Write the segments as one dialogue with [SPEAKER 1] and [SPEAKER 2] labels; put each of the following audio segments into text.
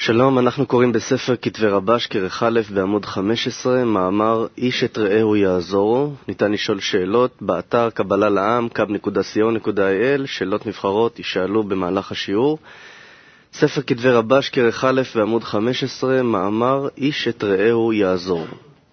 [SPEAKER 1] שלום, אנחנו קוראים בספר כתבי רבש, כרך א' בעמוד 15, מאמר איש את רעהו יעזורו. ניתן לשאול שאלות באתר קבלה לעם, kab.co.il, שאלות נבחרות יישאלו במהלך השיעור. ספר כתבי רבש, כרך א' בעמוד 15, מאמר איש את רעהו יעזורו.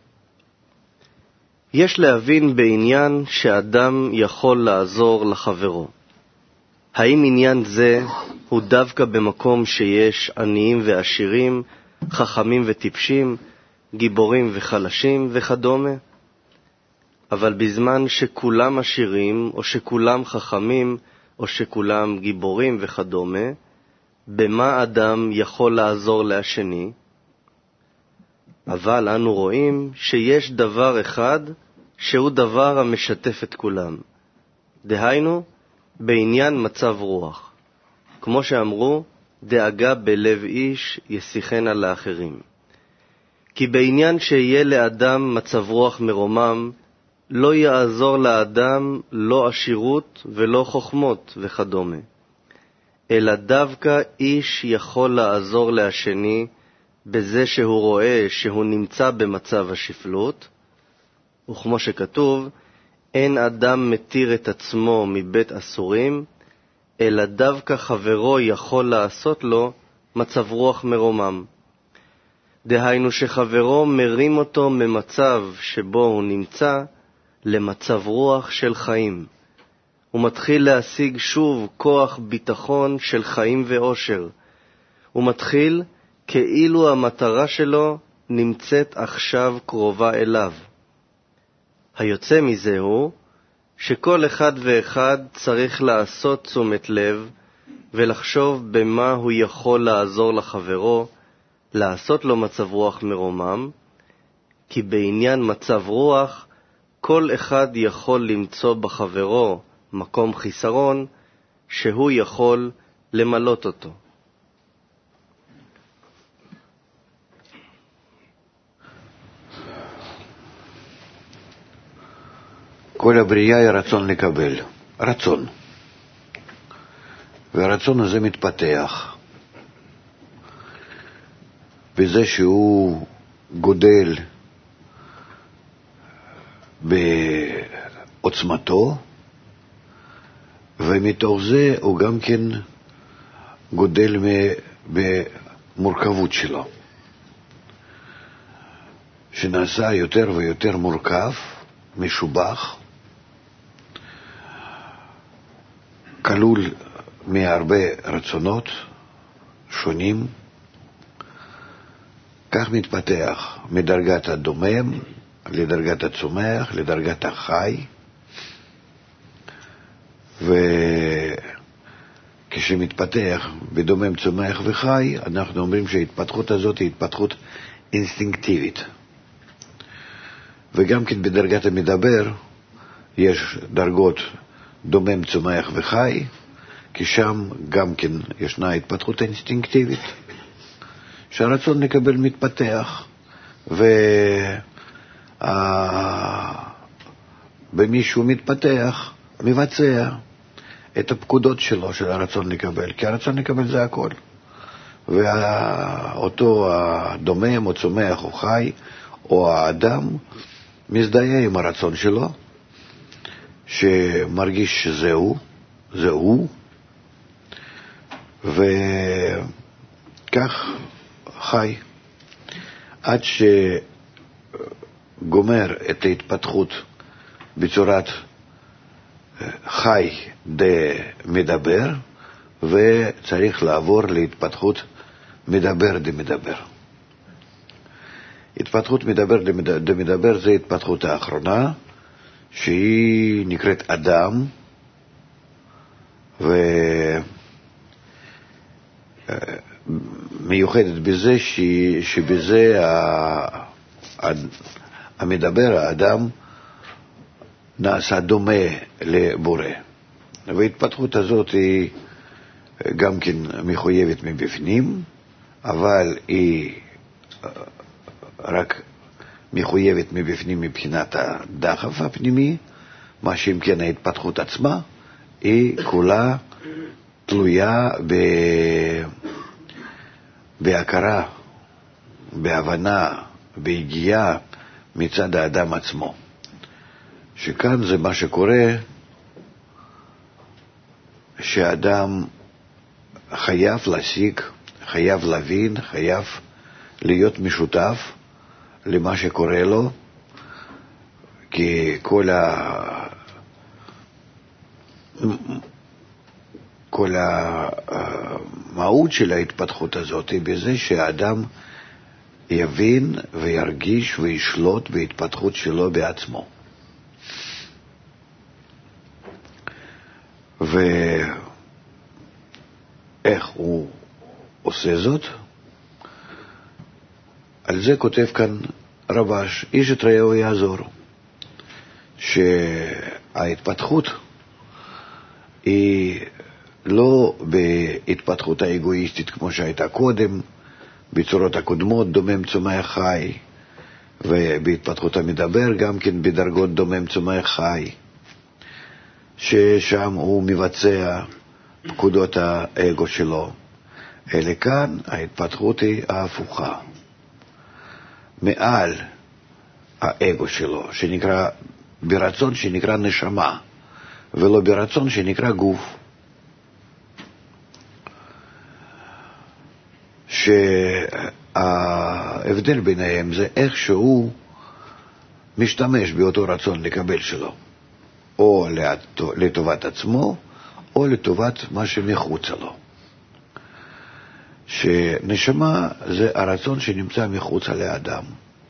[SPEAKER 1] יש להבין בעניין שאדם יכול לעזור לחברו. האם עניין זה הוא דווקא במקום שיש עניים ועשירים, חכמים וטיפשים, גיבורים וחלשים וכדומה? אבל בזמן שכולם עשירים, או שכולם חכמים, או שכולם גיבורים וכדומה, במה אדם יכול לעזור לשני? אבל אנו רואים שיש דבר אחד שהוא דבר המשתף את כולם. דהיינו, בעניין מצב רוח. כמו שאמרו, דאגה בלב איש ישיחנה לאחרים. כי בעניין שיהיה לאדם מצב רוח מרומם, לא יעזור לאדם לא עשירות ולא חוכמות וכדומה. אלא דווקא איש יכול לעזור לשני בזה שהוא רואה שהוא נמצא במצב השפלות, וכמו שכתוב, אין אדם מתיר את עצמו מבית אסורים, אלא דווקא חברו יכול לעשות לו מצב רוח מרומם. דהיינו שחברו מרים אותו ממצב שבו הוא נמצא למצב רוח של חיים. הוא מתחיל להשיג שוב כוח ביטחון של חיים ואושר. הוא מתחיל כאילו המטרה שלו נמצאת עכשיו קרובה אליו. היוצא מזה הוא שכל אחד ואחד צריך לעשות תשומת לב ולחשוב במה הוא יכול לעזור לחברו, לעשות לו מצב רוח מרומם, כי בעניין מצב רוח כל אחד יכול למצוא בחברו מקום חיסרון שהוא יכול למלות אותו.
[SPEAKER 2] כל הבריאה היא רצון לקבל, רצון. והרצון הזה מתפתח. בזה שהוא גודל בעוצמתו, ומתוך זה הוא גם כן גודל במורכבות שלו. שנעשה יותר ויותר מורכב, משובח, כלול מהרבה רצונות שונים, כך מתפתח מדרגת הדומם לדרגת הצומח, לדרגת החי, וכשמתפתח בדומם, צומח וחי, אנחנו אומרים שההתפתחות הזאת היא התפתחות אינסטינקטיבית. וגם כן בדרגת המדבר יש דרגות דומם, צומח וחי, כי שם גם כן ישנה התפתחות אינסטינקטיבית, שהרצון לקבל מתפתח, ובמישהו מתפתח, מבצע את הפקודות שלו של הרצון לקבל, כי הרצון לקבל זה הכל. ואותו הדומם או צומח או חי או האדם מזדהה עם הרצון שלו, שמרגיש שזהו, זהו, וכך חי, עד שגומר את ההתפתחות בצורת חי מדבר, וצריך לעבור להתפתחות מדבר דמדבר. התפתחות מדבר דמדבר זה התפתחות האחרונה, שהיא נקראת אדם, ומיוחדת בזה שבזה המדבר, האדם, נעשה דומה לבורא. וההתפתחות הזאת היא גם כן מחויבת מבפנים, אבל היא רק מחויבת מבפנים מבחינת הדחף הפנימי, מה שאם כן ההתפתחות עצמה היא כולה תלויה בהכרה, בהבנה, בהגיעה מצד האדם עצמו. שכאן זה מה שקורה, שהאדם חייב להשיג, חייב להבין, חייב להיות משותף למה שקורה לו, כי כל המהות של ההתפתחות הזאת היא בזה שהאדם יבין וירגיש וישלוט בהתפתחות שלו בעצמו. ואיך הוא עושה זאת? על זה כותב כאן רבש, איש את רעהו יעזור, שההתפתחות היא לא בהתפתחות האגואיסטית כמו שהייתה קודם, בצורות הקודמות, דומם צומח חי, ובהתפתחות המדבר גם כן בדרגות דומם צומח חי, ששם הוא מבצע פקודות האגו שלו. אלא כאן ההתפתחות היא ההפוכה, מעל האגו שלו, שנקרא ברצון שנקרא נשמה, ולא ברצון שנקרא גוף. שההבדל ביניהם זה איך שהוא משתמש באותו רצון לקבל שלו, או לטובת עצמו, או לטובת מה שמחוץ לו. שנשמה זה הרצון שנמצא מחוץ לאדם.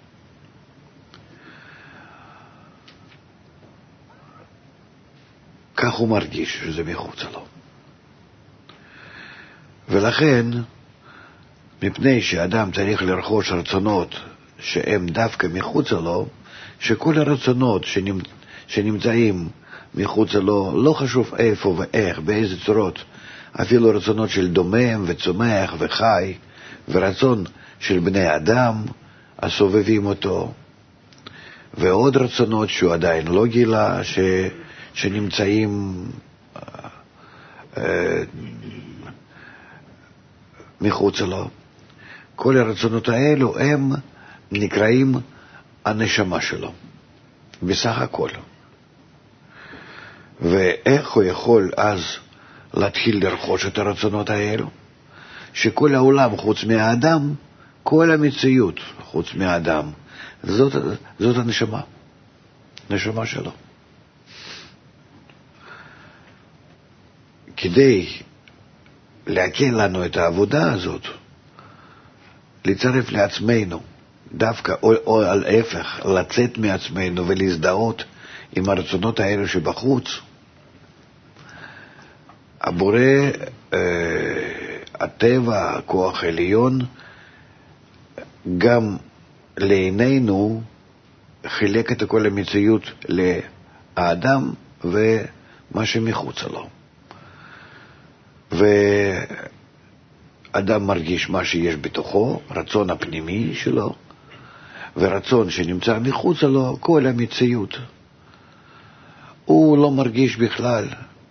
[SPEAKER 2] כך הוא מרגיש שזה מחוץ לו. ולכן, מפני שאדם צריך לרכוש רצונות שהם דווקא מחוץ לו, שכל הרצונות שנמצאים מחוץ לו, לא חשוב איפה ואיך, באיזה צורות, אפילו רצונות של דומם וצומח וחי, ורצון של בני אדם הסובבים אותו, ועוד רצונות שהוא עדיין לא גילה, שנמצאים מחוץ לו. כל הרצונות האלו הם נקראים הנשמה שלו, בסך הכל. ואיך הוא יכול אז להתחיל לרכוש את הרצונות האלו? שכל העולם חוץ מהאדם, כל המציאות חוץ מהאדם, זאת הנשמה, נשמה שלו. כדי להקל לנו את העבודה הזאת, לצרף לעצמנו, דווקא או על ההפך, לצאת מעצמנו ולהזדהות עם הרצונות האלה שבחוץ, הבורא, הטבע, הכוח העליון, גם לעינינו חילק את כל המציאות לאדם ומה שמחוץ לו. ואדם מרגיש מה שיש בתוכו, רצון הפנימי שלו, ורצון שנמצא מחוץ לו, כל המציאות. הוא לא מרגיש בכלל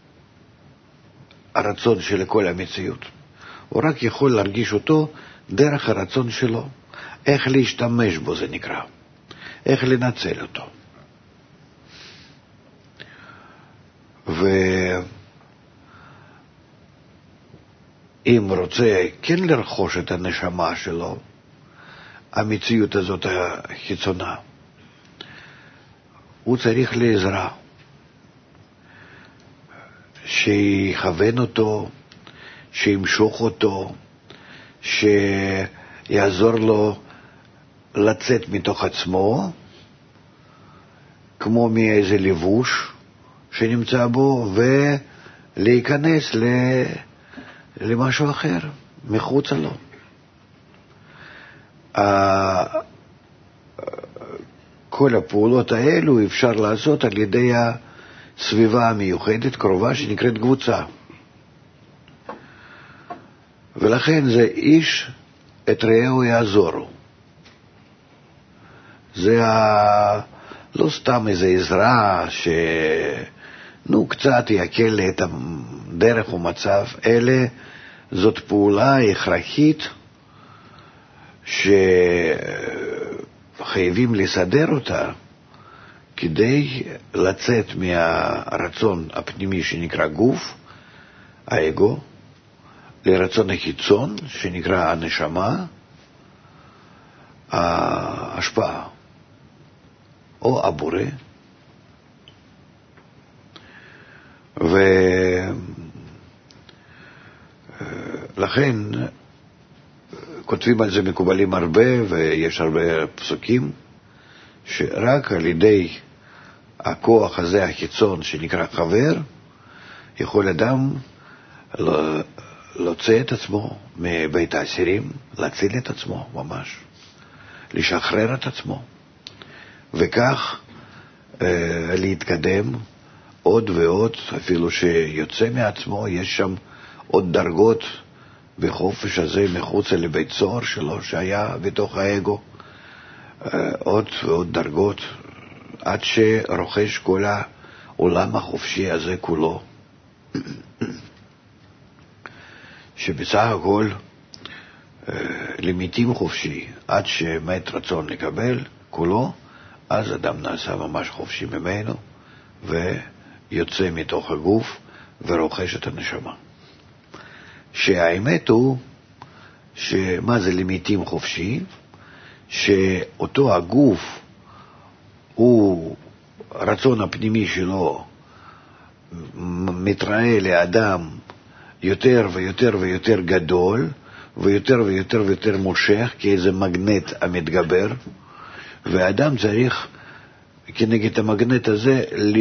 [SPEAKER 2] הרצון של כל המציאות. הוא רק יכול להרגיש אותו דרך הרצון שלו. איך להשתמש בו זה נקרא. איך לנצל אותו. אם רוצה כן לרכוש את הנשמה שלו, המציאות הזאת החיצונה, הוא צריך לעזרה, שיכוון אותו, שימשוך אותו, שיעזור לו לצאת מתוך עצמו, כמו מאיזה לבוש שנמצא בו, ולהיכנס למשהו אחר, מחוץ לו. כל הפעולות האלו אפשר לעשות על ידי הסביבה המיוחדת, קרובה, שנקראת קבוצה. ולכן זה איש את רעהו יעזורו. זה לא סתם איזו עזרה קצת יקל את הדרך ומצב, אלא זאת פעולה הכרחית שחייבים לסדר אותה כדי לצאת מהרצון הפנימי שנקרא גוף, האגו, לרצון החיצון שנקרא הנשמה, ההשפעה או הבורא. ולכן כותבים על זה מקובלים הרבה, ויש הרבה פסוקים שרק על ידי הכוח הזה החיצון שנקרא חבר יכול אדם להוציא את עצמו מבית האסירים, להציל את עצמו ממש, לשחרר את עצמו, וכך להתקדם עוד ועוד, אפילו שיוצא מעצמו. יש שם עוד דרגות בחופש הזה מחוץ לבית סוהר שלו שהיה בתוך האגו, עוד ועוד דרגות, עד שרוכש כל העולם החופשי הזה כולו, שבסך הכל למיתים חופשי, עד שמת רצון לקבל כולו, אז אדם נעשה ממש חופשי ממנו ויוצא מתוך הגוף ורוכש את הנשמה. שהאמת הוא שמה זה למיתים חופשי? שאותו הגוף הוא רצון הפנימי שלו מתראה לאדם יותר ויותר ויותר גדול, ויותר ויותר ויותר מושך, כאיזה מגנט המתגבר, ואדם צריך כנגד המגנט הזה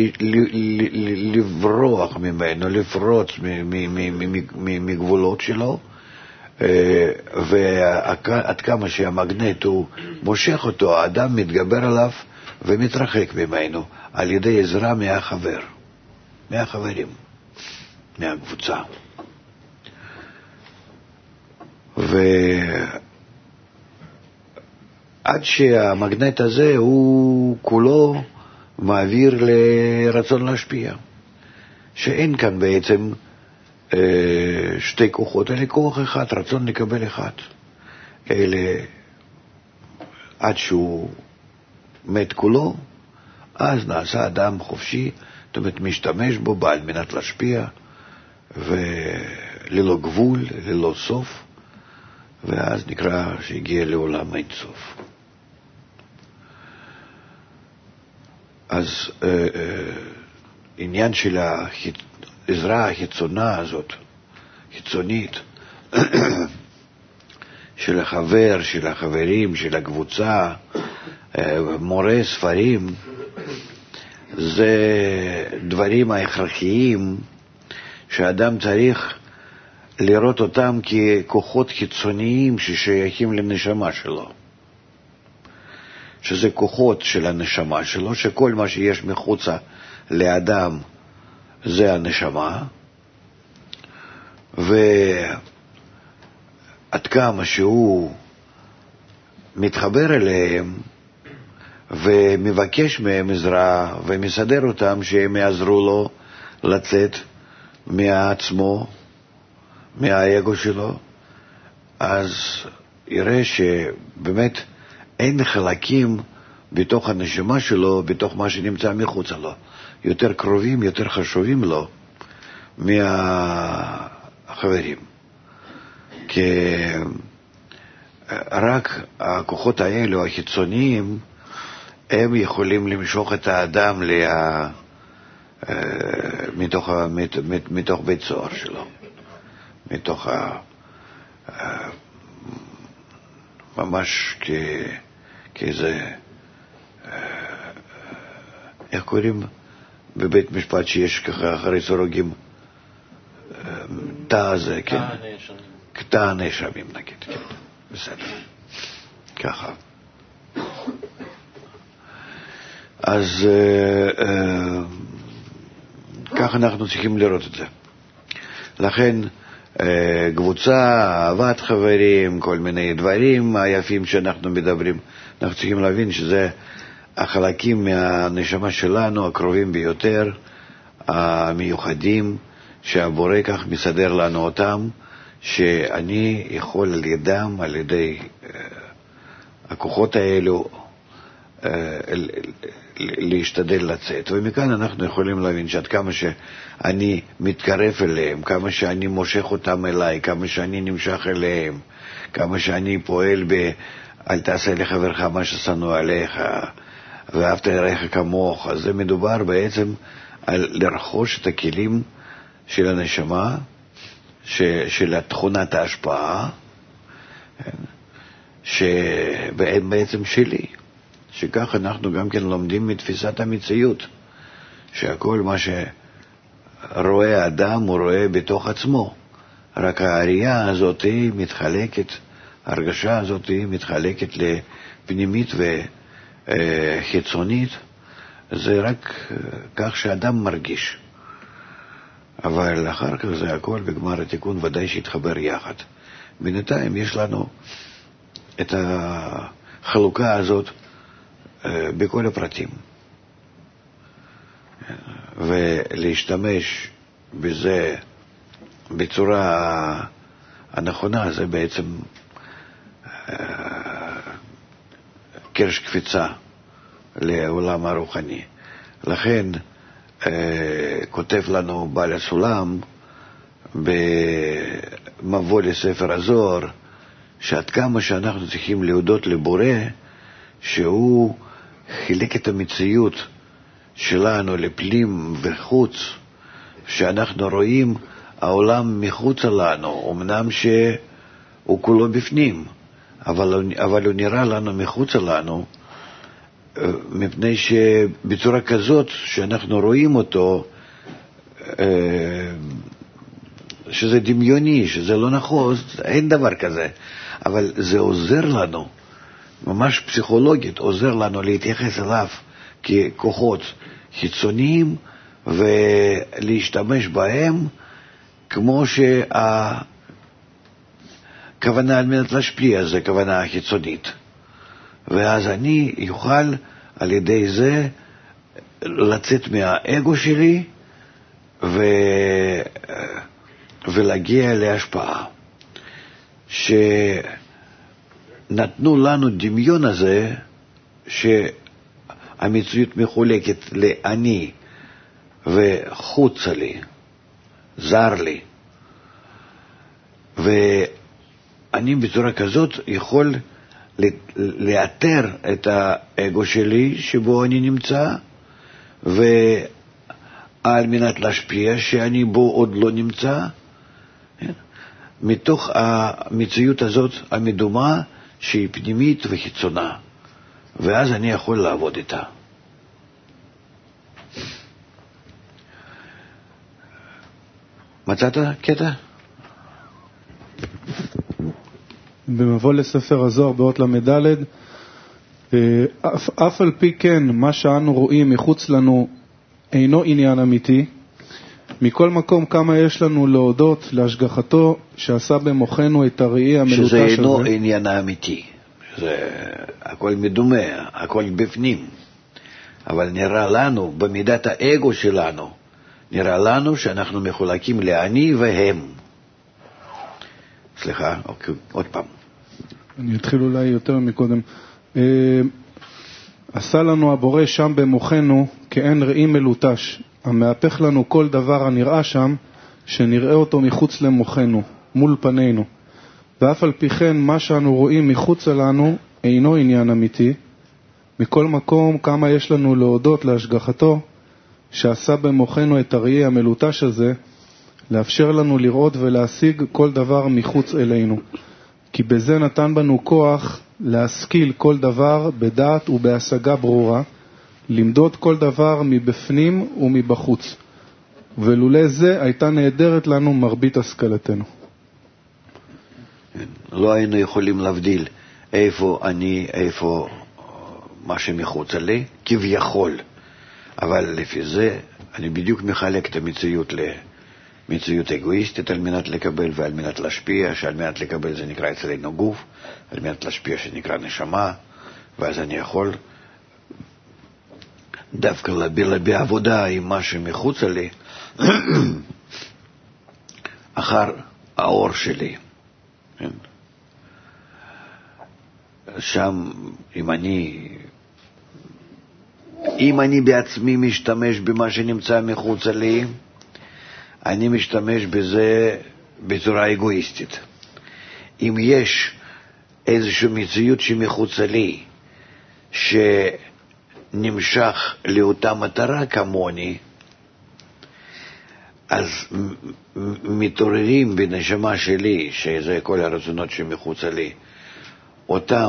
[SPEAKER 2] לברוח ממנו, לפרוץ מגבולות שלו, ועד כמה שהמגנט הוא מושך אותו, האדם מתגבר עליו ומתרחק ממנו על ידי עזרה מהחברים, מהקבוצה. ועד שהמגנט הזה הוא כולו מעביר לרצון להשפיע, שאין כאן בעצם שתי כוחות, אלא כוח אחד, רצון לקבל אחד. אלה עד שהוא מת כולו, אז נעשה אדם חופשי, זאת אומרת משתמש בו בעל מנת להשפיע, וללא גבול, ללא סוף, ואז נקרא שהגיע לעולם אין סוף. אז עניין של העזרה החיצונה הזאת, חיצונית, של החבר, של החברים, של הקבוצה, מורה ספרים, זה דברים ההכרחיים שאדם צריך לראות אותם ככוחות חיצוניים ששייכים לנשמה שלו, שזה כוחות של הנשמה שלו, שכל מה שיש מחוצה לאדם זה הנשמה, ועד כמה שהוא מתחבר אליהם ומבקש מהם עזרה ומסדר אותם שהם יעזרו לו לצאת מעצמו, מהאגו שלו, אז יראה שבאמת אין חלקים בתוך הנשמה שלו, בתוך מה שנמצא מחוצה לו, יותר קרובים, יותר חשובים לו מהחברים. כי רק הכוחות האלו החיצוניים הם יכולים למשוך את האדם מתוך בית סוהר שלו, מתוך ממש כאיזה, איך קוראים בבית משפט שיש ככה אחרי סורוגים, תא הזה, כן? תא הנאשמים נגיד, כן, בסדר, ככה. אז ככה אנחנו צריכים לראות את זה. לכן קבוצה, אהבת חברים, כל מיני דברים היפים שאנחנו מדברים, אנחנו צריכים להבין שזה החלקים מהנשמה שלנו הקרובים ביותר, המיוחדים, שהבורא כך מסדר לנו אותם, שאני יכול על ידם, על ידי הכוחות האלו להשתדל לצאת. ומכאן אנחנו יכולים להבין שעד כמה שאני מתקרב אליהם, כמה שאני מושך אותם אליי, כמה שאני נמשך אליהם, כמה שאני פועל אל תעשה לחברך מה ששנוא עליך, ואהבת לרעך כמוך. אז זה מדובר בעצם על לרכוש את הכלים של הנשמה, של תכונת ההשפעה, שהם בעצם שלי. שכך אנחנו גם כן לומדים מתפיסת המציאות, שהכל מה שרואה האדם הוא רואה בתוך עצמו. רק הראייה הזאת היא מתחלקת, ההרגשה הזאת היא מתחלקת לפנימית וחיצונית. זה רק כך שאדם מרגיש. אבל אחר כך זה הכל בגמר התיקון ודאי שהתחבר יחד. בינתיים יש לנו את החלוקה הזאת בכל הפרטים. ולהשתמש בזה בצורה הנכונה זה בעצם קרש קפיצה לעולם הרוחני. לכן כותב לנו בעל הסולם במבוא לספר הזוהר שעד כמה שאנחנו צריכים להודות לבורא שהוא חילק את המציאות שלנו לפנים וחוץ, שאנחנו רואים העולם מחוץ לנו, אמנם שהוא כולו בפנים, אבל הוא נראה לנו מחוץ לנו, מפני שבצורה כזאת שאנחנו רואים אותו, שזה דמיוני, שזה לא נכון, אין דבר כזה, אבל זה עוזר לנו, ממש פסיכולוגית, עוזר לנו להתייחס אליו ככוחות חיצוניים ולהשתמש בהם כמו שהכוונה על מנת להשפיע, זה כוונה חיצונית. ואז אני יוכל על ידי זה לצאת מהאגו שלי ולהגיע להשפעה. שנתנו לנו דמיון הזה שהמציאות מחולקת לאני וחוצה לי, זר לי. ואני בצורה כזאת יכול לאתר את האגו שלי שבו אני נמצא, ועל מנת להשפיע שאני בו עוד לא נמצא, מתוך המציאות הזאת המדומה שהיא פנימית וחיצונה, ואז אני יכול לעבוד איתה. מצאת קטע?
[SPEAKER 3] במבוא לספר הזוהר באות למדלת, אף על פי כן מה שאנו רואים מחוץ לנו אינו עניין אמיתי. מכל מקום כמה יש לנו להודות להשגחתו שעשה במוחנו את הראי המלוטש הזה.
[SPEAKER 2] שזה אינו עניין אמיתי, זה הכל מדומה, הכל בפנים, אבל נראה לנו במידת האגו שלנו, נראה לנו שאנחנו מחולקים לאני והם. סליחה, עוד פעם.
[SPEAKER 3] אני אתחיל אולי יותר מקודם. עשה לנו הבורא שם במוחנו כאין ראי מלוטש, המהפך לנו כל דבר הנראה שם, שנראה אותו מחוץ למוחנו, מול פנינו. ואף על פי כן מה שאנו רואים מחוץ לנו אינו עניין אמיתי. מכל מקום כמה יש לנו להודות להשגחתו שעשה במוחנו את הראי המלוטש הזה, לאפשר לנו לראות ולהשיג כל דבר מחוץ אלינו. כי בזה נתן בנו כוח להשכיל כל דבר בדעת ובהשגה ברורה, למדוד כל דבר מבפנים ומבחוץ. ולולא זה הייתה נהדרת לנו מרבית השכלתנו.
[SPEAKER 2] לא היינו יכולים להבדיל איפה אני, איפה מה שמחוץ לי, כביכול. אבל לפי זה אני בדיוק מחלק את המציאות למציאות אגואיסטית על מנת לקבל ועל מנת להשפיע, שעל מנת לקבל זה נקרא אצלנו גוף, על מנת להשפיע שנקרא נשמה, ואז אני יכול דווקא להביע עבודה עם מה שמחוץ לי אחר האור שלי. שם, אם אני בעצמי משתמש במה שנמצא מחוץ לי, אני משתמש בזה בצורה אגואיסטית. אם יש איזושהי מציאות שמחוץ לי, שנמשך לאותה מטרה כמוני, אז מתעוררים בנשמה שלי, שזה כל הרצונות שמחוץ לי, אותם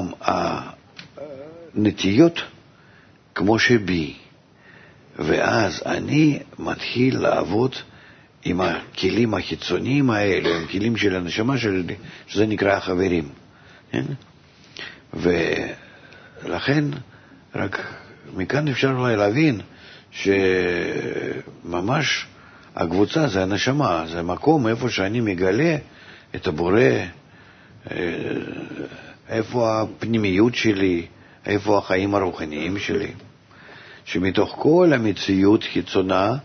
[SPEAKER 2] הנטיות כמו שבי, ואז אני מתחיל לעבוד עם הכלים החיצוניים האלו, עם כלים של הנשמה שלי, שזה נקרא החברים. ולכן רק מכאן אפשר אולי להבין שממש הקבוצה זה הנשמה, זה מקום איפה שאני מגלה את הבורא, איפה הפנימיות שלי, איפה החיים הרוחניים שלי, שמתוך כל המציאות חיצונה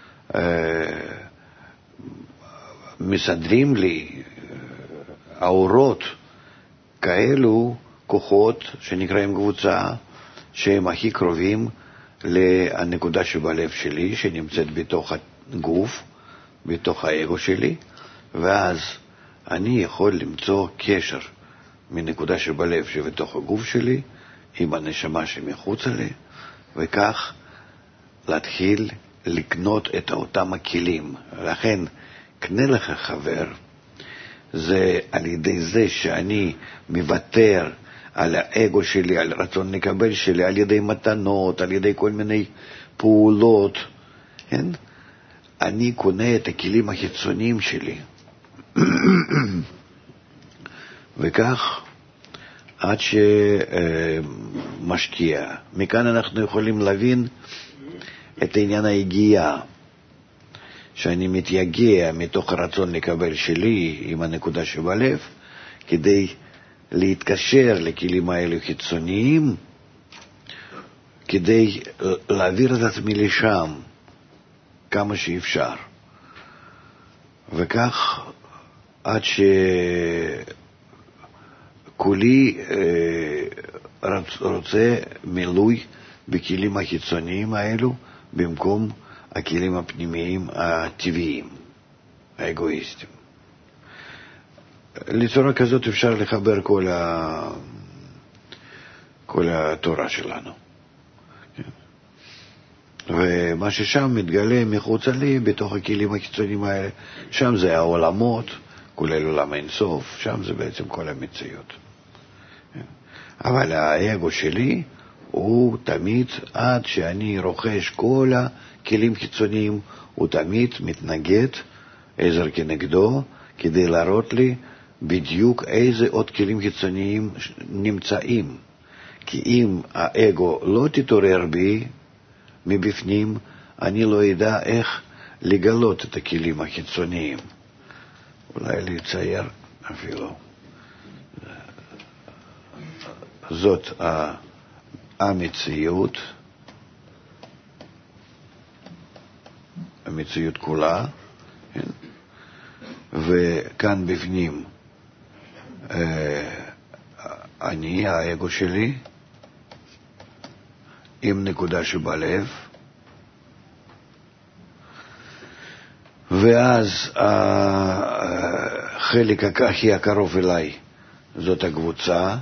[SPEAKER 2] מסדרים לי האורות כאלו כוחות שנקראים קבוצה, שהם הכי קרובים לנקודה שבלב שלי, שנמצאת בתוך הגוף, בתוך האגו שלי, ואז אני יכול למצוא קשר מנקודה שבלב שבתוך הגוף שלי עם הנשמה שמחוץ לי, וכך להתחיל לקנות את אותם הכלים. לכן קנה לך חבר, זה על ידי זה שאני מוותר על האגו שלי, על רצון לקבל שלי, על ידי מתנות, על ידי כל מיני פעולות, כן? אני קונה את הכלים החיצוניים שלי. וכך עד שמשקיע. מכאן אנחנו יכולים להבין את העניין היגיעה, שאני מתייגע מתוך הרצון לקבל שלי עם הנקודה שבלב, כדי להתקשר לכלים האלו חיצוניים, כדי להעביר את עצמי לשם כמה שאפשר. וכך עד שכולי רוצה מילוי בכלים החיצוניים האלו, במקום הכלים הפנימיים הטבעיים, האגואיסטיים. לצורה כזאת אפשר לחבר כל התורה שלנו. ומה ששם מתגלה מחוץ לי, בתוך הכלים החיצוניים האלה, שם זה העולמות, כולל עולם אינסוף, שם זה בעצם כל המציאות. אבל האגו שלי הוא תמיד, עד שאני רוכש כל הכלים חיצוניים, הוא תמיד מתנגד עזר כנגדו, כדי להראות לי בדיוק איזה עוד כלים חיצוניים נמצאים. כי אם האגו לא תתעורר בי מבפנים, אני לא יודע איך לגלות את הכלים החיצוניים. אולי לצייר אפילו. זאת המציאות, המציאות כולה, וכאן בפנים אני, האגו שלי, עם נקודה שבלב, ואז החלק הכי הקרוב אליי זאת הקבוצה,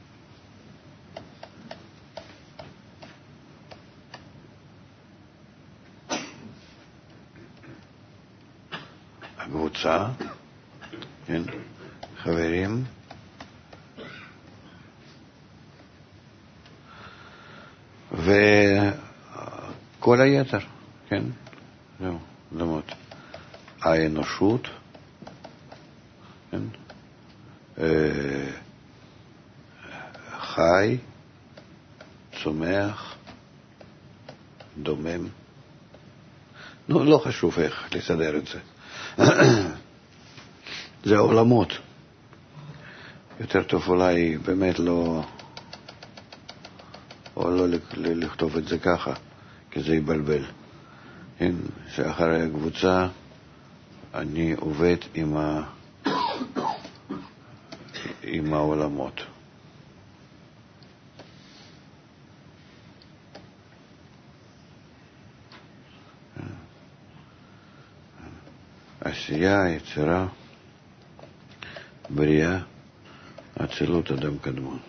[SPEAKER 2] כן, חברים, וכל היתר, כן, זהו, דמות האנושות, כן, חי, צומח, דומם, לא חשוב איך לסדר את זה. זה העולמות. יותר טוב אולי באמת לא לכתוב את זה ככה, כי זה יבלבל. כן, שאחרי הקבוצה אני עובד עם העולמות. עשייה, יצירה, בריאה, אצילות, אדם קדמון.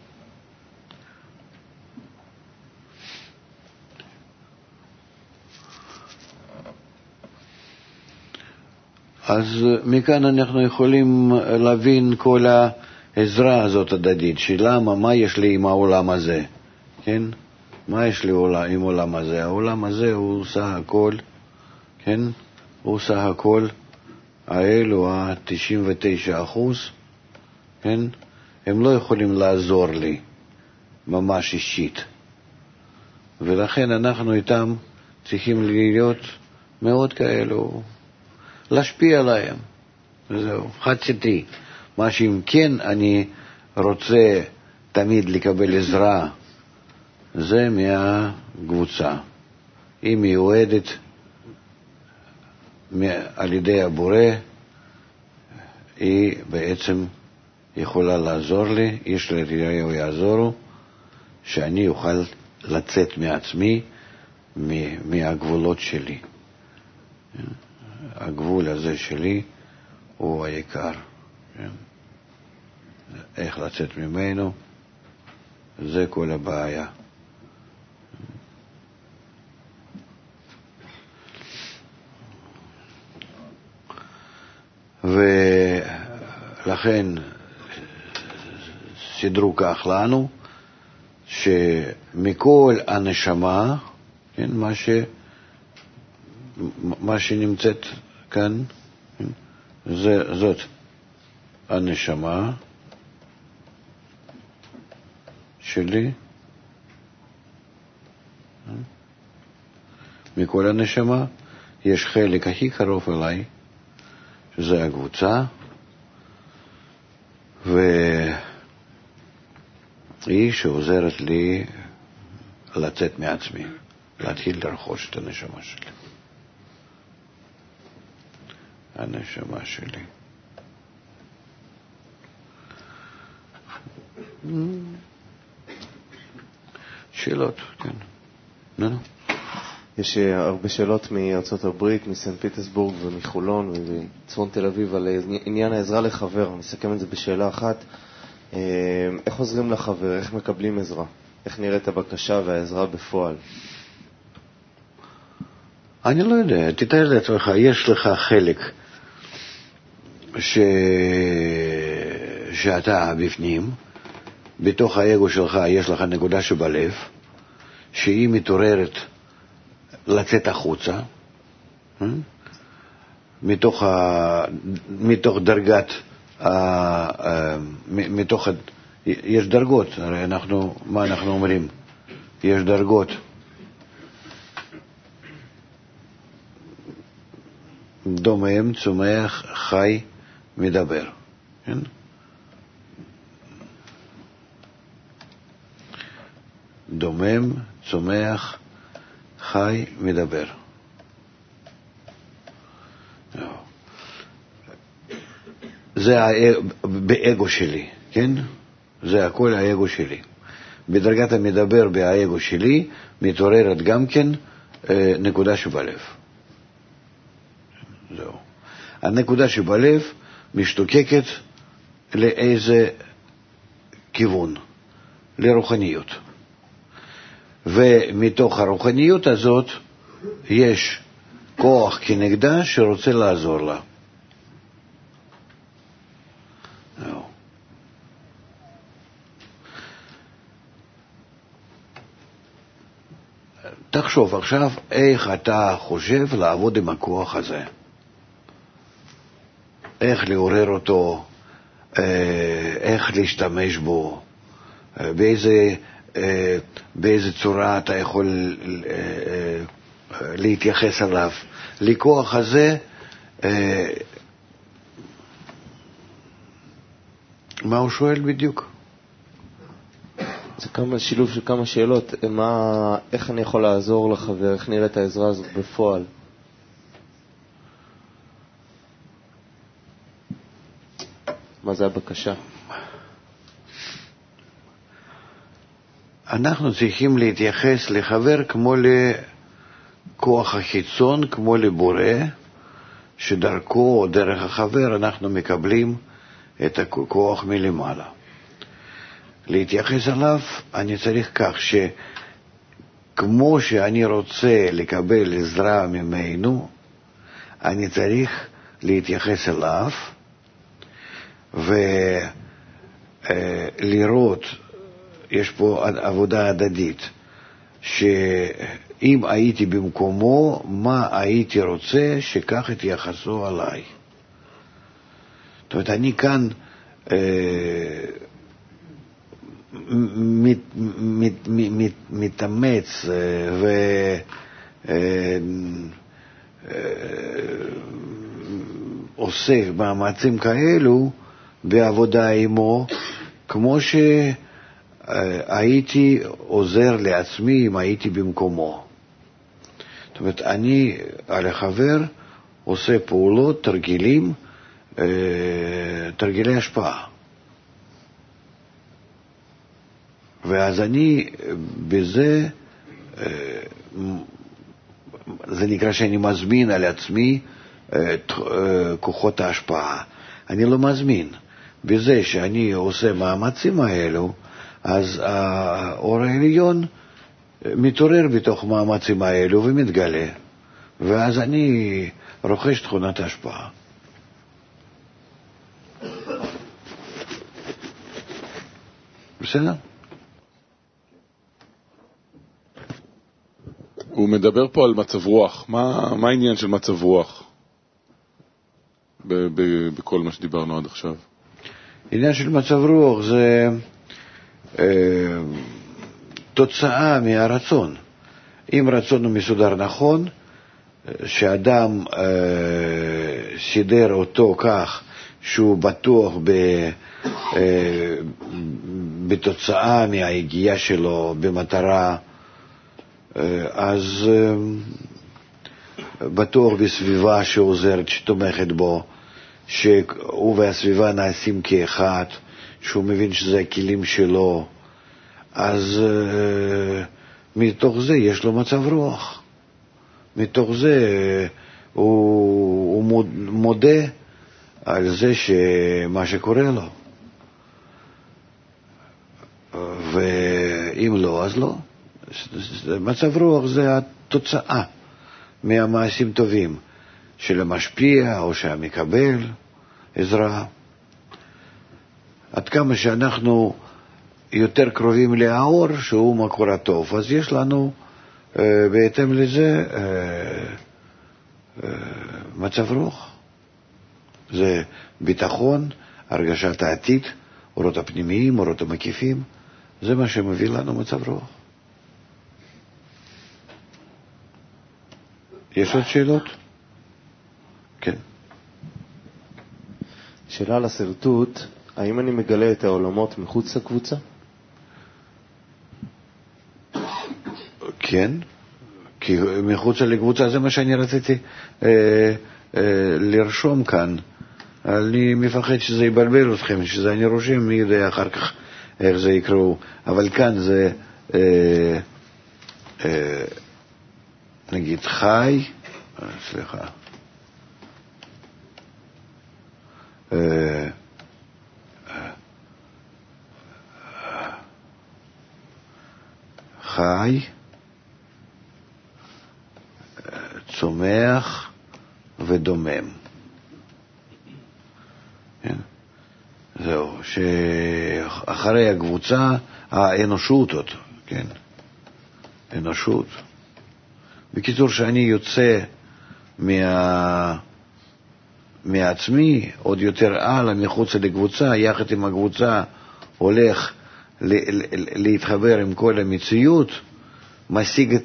[SPEAKER 2] אז מכאן אנחנו יכולים להבין כל העזרה הזאת הדדית, שלמה, מה יש לי עם העולם הזה, כן? מה יש לי עם העולם הזה? העולם הזה הוא סך הכל, כן? הוא סך הכל, האלו, 99%, כן? הם לא יכולים לעזור לי, ממש אישית. ולכן אנחנו איתם צריכים להיות מאוד כאלו, להשפיע עליהם. זהו, חד-סטרי. מה שאם כן אני רוצה תמיד לקבל עזרה, זה מהקבוצה. היא מיועדת על ידי הבורא, היא בעצם יכולה לעזור לי, איש לרעהו יעזורו, שאני אוכל לצאת מעצמי, מהגבולות שלי. הגבול הזה שלי הוא העיקר. איך לצאת ממנו, זה כל הבעיה. ולכן סידרו כך לנו, שמכל הנשמה, כן, מה שנמצאת כאן, זאת הנשמה שלי, מכל הנשמה יש חלק הכי קרוב אליי, שזה הקבוצה, והיא שעוזרת לי לצאת מעצמי, להתחיל לרכוש את הנשמה שלי. הנשמה שלי. שאלות, כן. נו.
[SPEAKER 1] יש הרבה שאלות מארצות הברית, מסן פיטרסבורג ומחולון ומצפון תל אביב על עניין העזרה לחבר. אני אסכם את זה בשאלה אחת. איך עוזרים לחבר? איך מקבלים עזרה? איך נראית הבקשה והעזרה בפועל?
[SPEAKER 2] אני לא יודע, תתאר לעצמך, יש לך חלק שאתה בפנים, בתוך האגו שלך יש לך נקודה שבלב, שהיא מתעוררת לצאת החוצה, מתוך דרגת, יש דרגות, הרי מה אנחנו אומרים? יש דרגות. דומם, צומח, חי, מדבר. כן? דומם, צומח, חי, מדבר. זה באגו שלי, כן? זה הכל האגו שלי. בדרגת המדבר באגו שלי מתעוררת גם כן נקודה שבלב. זהו. הנקודה שבלב משתוקקת לאיזה כיוון, לרוחניות. ומתוך הרוחניות הזאת יש כוח כנגדה שרוצה לעזור לה. זהו. תחשוב עכשיו איך אתה חושב לעבוד עם הכוח הזה. איך לעורר אותו, איך להשתמש בו, באיזה צורה אתה יכול להתייחס אליו. לכוח הזה, מה הוא שואל בדיוק?
[SPEAKER 1] זה שילוב של כמה שאלות. איך אני יכול לעזור לחבר? איך נראית העזרה הזאת בפועל? מה זה הבקשה?
[SPEAKER 2] אנחנו צריכים להתייחס לחבר כמו לכוח החיצון, כמו לבורא, שדרכו או דרך החבר אנחנו מקבלים את הכוח מלמעלה. להתייחס אליו אני צריך כך שכמו שאני רוצה לקבל עזרה ממנו, אני צריך להתייחס אליו ולראות, יש פה עבודה הדדית, שאם הייתי במקומו, מה הייתי רוצה שכך יתייחסו עליי. זאת אומרת, אני כאן מתאמץ ועושה מאמצים כאלו בעבודה עמו, כמו שהייתי עוזר לעצמי אם הייתי במקומו. זאת אומרת, אני על החבר עושה פעולות, תרגילי השפעה. ואז אני בזה, זה נקרא שאני מזמין על עצמי כוחות ההשפעה. אני לא מזמין. בזה שאני עושה מאמצים האלו, אז האור העליון מתעורר בתוך מאמצים האלו ומתגלה, ואז אני רוכש תכונת ההשפעה. בסדר?
[SPEAKER 4] הוא מדבר פה על מצב רוח. מה העניין של מצב רוח בכל מה שדיברנו עד עכשיו?
[SPEAKER 2] עניין של מצב רוח זה תוצאה מהרצון. אם רצון הוא מסודר נכון, שאדם סידר אותו כך שהוא בטוח בתוצאה מההגיעה שלו במטרה, אז בטוח בסביבה שעוזרת, שתומכת בו, שהוא והסביבה נעשים כאחד, שהוא מבין שזה הכלים שלו, אז מתוך זה יש לו מצב רוח. מתוך זה הוא מודה על זה שמה שקורה לו. ואם לא, אז לא. מצב רוח זה התוצאה מהמעשים טובים של המשפיע או שהמקבל עזרה. עד כמה שאנחנו יותר קרובים לאור שהוא מקור הטוב, אז יש לנו בהתאם לזה מצב רוח. זה ביטחון, הרגשת העתיד, אורות הפנימיים, אורות המקיפים, זה מה שמביא לנו מצב רוח. יש עוד שאלות? כן.
[SPEAKER 5] שאלה על השרטוט, האם אני מגלה את העולמות מחוץ לקבוצה?
[SPEAKER 2] כן, כי מחוץ לקבוצה זה מה שאני רציתי לרשום כאן. אני מפחד שזה יבלבל אתכם, שזה אני רושם, מי יודע אחר כך איך זה יקראו. אבל כאן זה נגיד חי, סליחה, חי, צומח ודומם. זהו, שאחרי הקבוצה, האנושות עוד, כן, אנושות. בקיצור, שאני יוצא מעצמי, עוד יותר הלאה, מחוץ לקבוצה, יחד עם הקבוצה, הולך להתחבר עם כל המציאות, משיג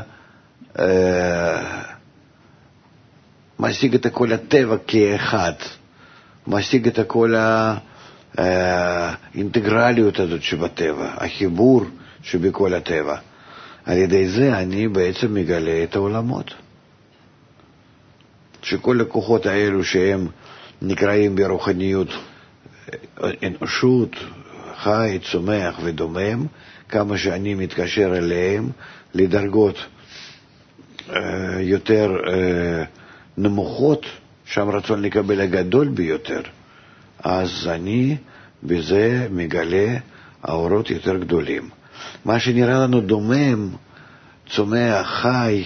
[SPEAKER 2] את כל הטבע כאחד, משיג את כל האינטגרליות הזאת שבטבע, החיבור שבכל הטבע. על ידי זה אני בעצם מגלה את העולמות. שכל הכוחות האלו שהם נקראים ברוחניות אנושות, חי, צומח ודומם, כמה שאני מתקשר אליהם לדרגות יותר נמוכות שם רצון לקבל הגדול ביותר, אז אני בזה מגלה האורות יותר גדולים. מה שנראה לנו דומם, צומח, חי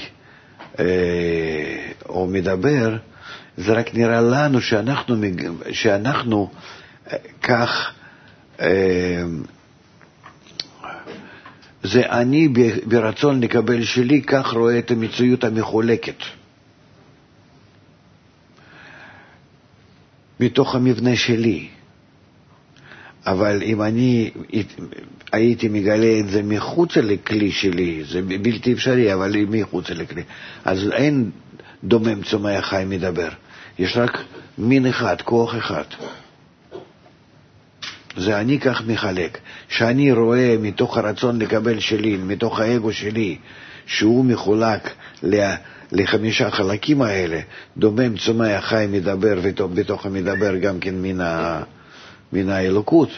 [SPEAKER 2] או מדבר, זה רק נראה לנו שאנחנו כך, זה אני ברצון לקבל שלי, כך רואה את המציאות המחולקת. מתוך המבנה שלי. אבל אם אני הייתי מגלה את זה מחוץ לכלי שלי, זה בלתי אפשרי, אבל מחוץ לכלי, אז אין דומם, צומח, חי, מדבר. יש רק מין אחד, כוח אחד. זה אני כך מחלק. שאני רואה מתוך הרצון לקבל שלי, מתוך האגו שלי, שהוא מחולק לחמישה חלקים האלה, דומם, צומח, חי, מדבר, ובתוך המדבר גם כן מן האלוקות.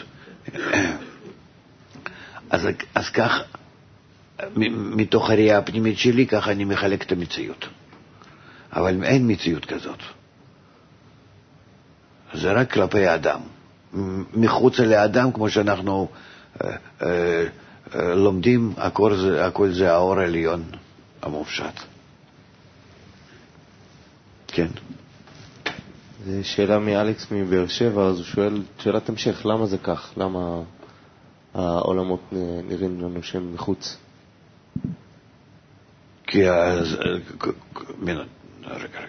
[SPEAKER 2] אז כך, מתוך הראייה הפנימית שלי, כך אני מחלק את המציאות. אבל אין מציאות כזאת. זה רק כלפי האדם. מחוץ לאדם, כמו שאנחנו לומדים, הכל זה האור העליון המופשט. כן.
[SPEAKER 5] זו שאלה מאלכס מבאר שבע, אז הוא שואל, שאלת המשך, למה זה כך? למה העולמות נראים לנו שהם מחוץ?
[SPEAKER 2] כי רגע.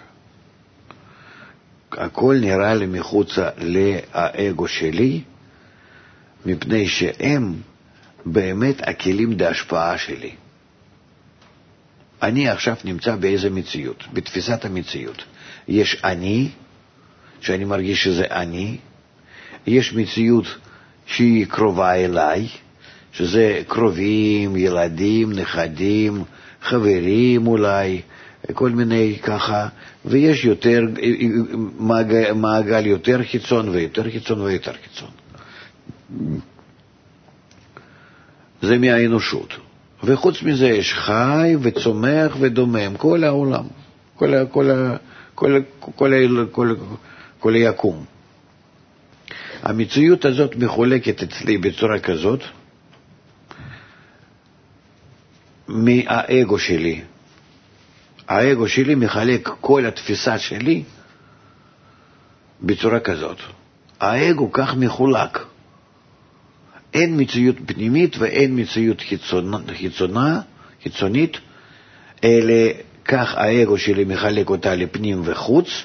[SPEAKER 2] הכל נראה לי מחוץ לאגו שלי, מפני שהם באמת הכלים להשפעה שלי. אני עכשיו נמצא באיזה מציאות, בתפיסת המציאות. יש אני, שאני מרגיש שזה אני, יש מציאות שהיא קרובה אליי, שזה קרובים, ילדים, נכדים, חברים אולי, כל מיני ככה, ויש יותר, מעגל יותר חיצון ויותר חיצון ויותר חיצון. זה מהאנושות. וחוץ מזה יש חי וצומח ודומם, כל העולם, כל היקום. המציאות הזאת מחולקת אצלי בצורה כזאת, מהאגו שלי. האגו שלי מחלק כל התפיסה שלי בצורה כזאת. האגו כך מחולק. אין מציאות פנימית ואין מציאות חיצונית, אלא כך האגו שלי מחלק אותה לפנים וחוץ,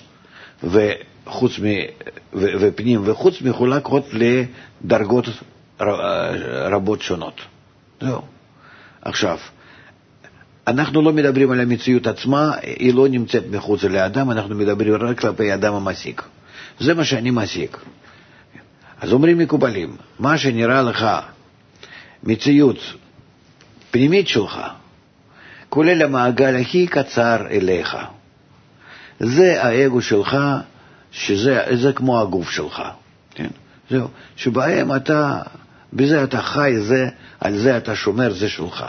[SPEAKER 2] ופנים וחוץ מחולק עוד לדרגות רבות שונות. זהו. עכשיו, אנחנו לא מדברים על המציאות עצמה, היא לא נמצאת מחוץ לאדם, אנחנו מדברים רק כלפי האדם המעסיק. זה מה שאני מעסיק. אז אומרים מקובלים, מה שנראה לך מציאות פנימית שלך, כולל המעגל הכי קצר אליך, זה האגו שלך, שזה כמו הגוף שלך. כן? זהו. שבהם אתה, בזה אתה חי, על זה אתה שומר, זה שלך.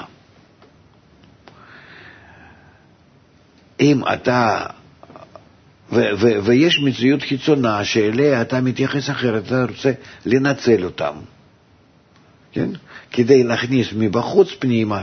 [SPEAKER 2] אם אתה, ויש מציאות חיצונה שאליה אתה מתייחס אחרת, אתה רוצה לנצל אותם, כן? כדי להכניס מבחוץ פנימה.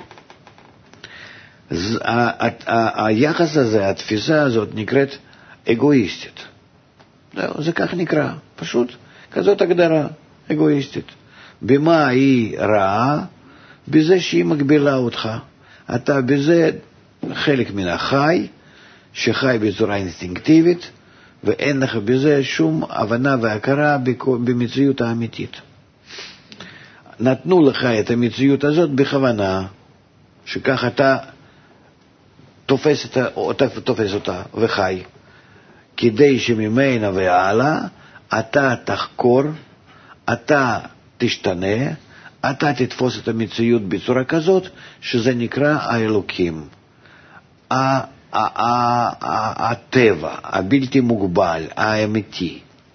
[SPEAKER 2] היחס הזה, התפיסה הזאת נקראת אגואיסטית. זה כך נקרא, פשוט כזאת הגדרה, אגואיסטית. במה היא רעה? בזה שהיא מגבילה אותך. אתה בזה חלק מן החי, שחי בצורה אינסטינקטיבית, ואין לך בזה שום הבנה והכרה במציאות האמיתית. נתנו לך את המציאות הזאת בכוונה, שכך אתה תופס אותה וחי, כדי שממנה והלאה אתה תחקור, אתה תשתנה, אתה תתפוס את המציאות בצורה כזאת, שזה נקרא האלוקים. הטבע, הבלתי מוגבל, האמיתי.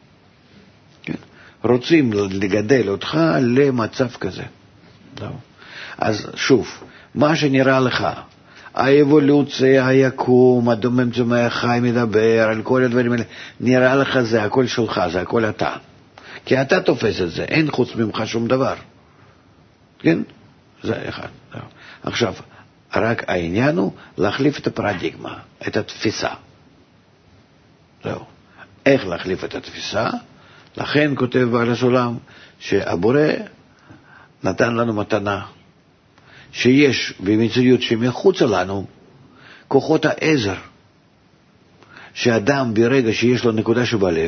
[SPEAKER 2] רוצים לגדל אותך למצב כזה. אז שוב, מה שנראה לך, האבולוציה, היקום, הדומם צומח חי מדבר, על כל הדברים האלה, נראה לך זה הכל שלך, זה הכל אתה. כי אתה תופס את זה, אין חוץ ממך שום דבר. כן? זה אחד. עכשיו, רק העניין הוא להחליף את הפרדיגמה, את התפיסה. זהו. איך להחליף את התפיסה? לכן כותב בעל הסולם שהבורא נתן לנו מתנה, שיש במציאות שמחוץ לנו כוחות העזר, שאדם ברגע שיש לו נקודה שבלב,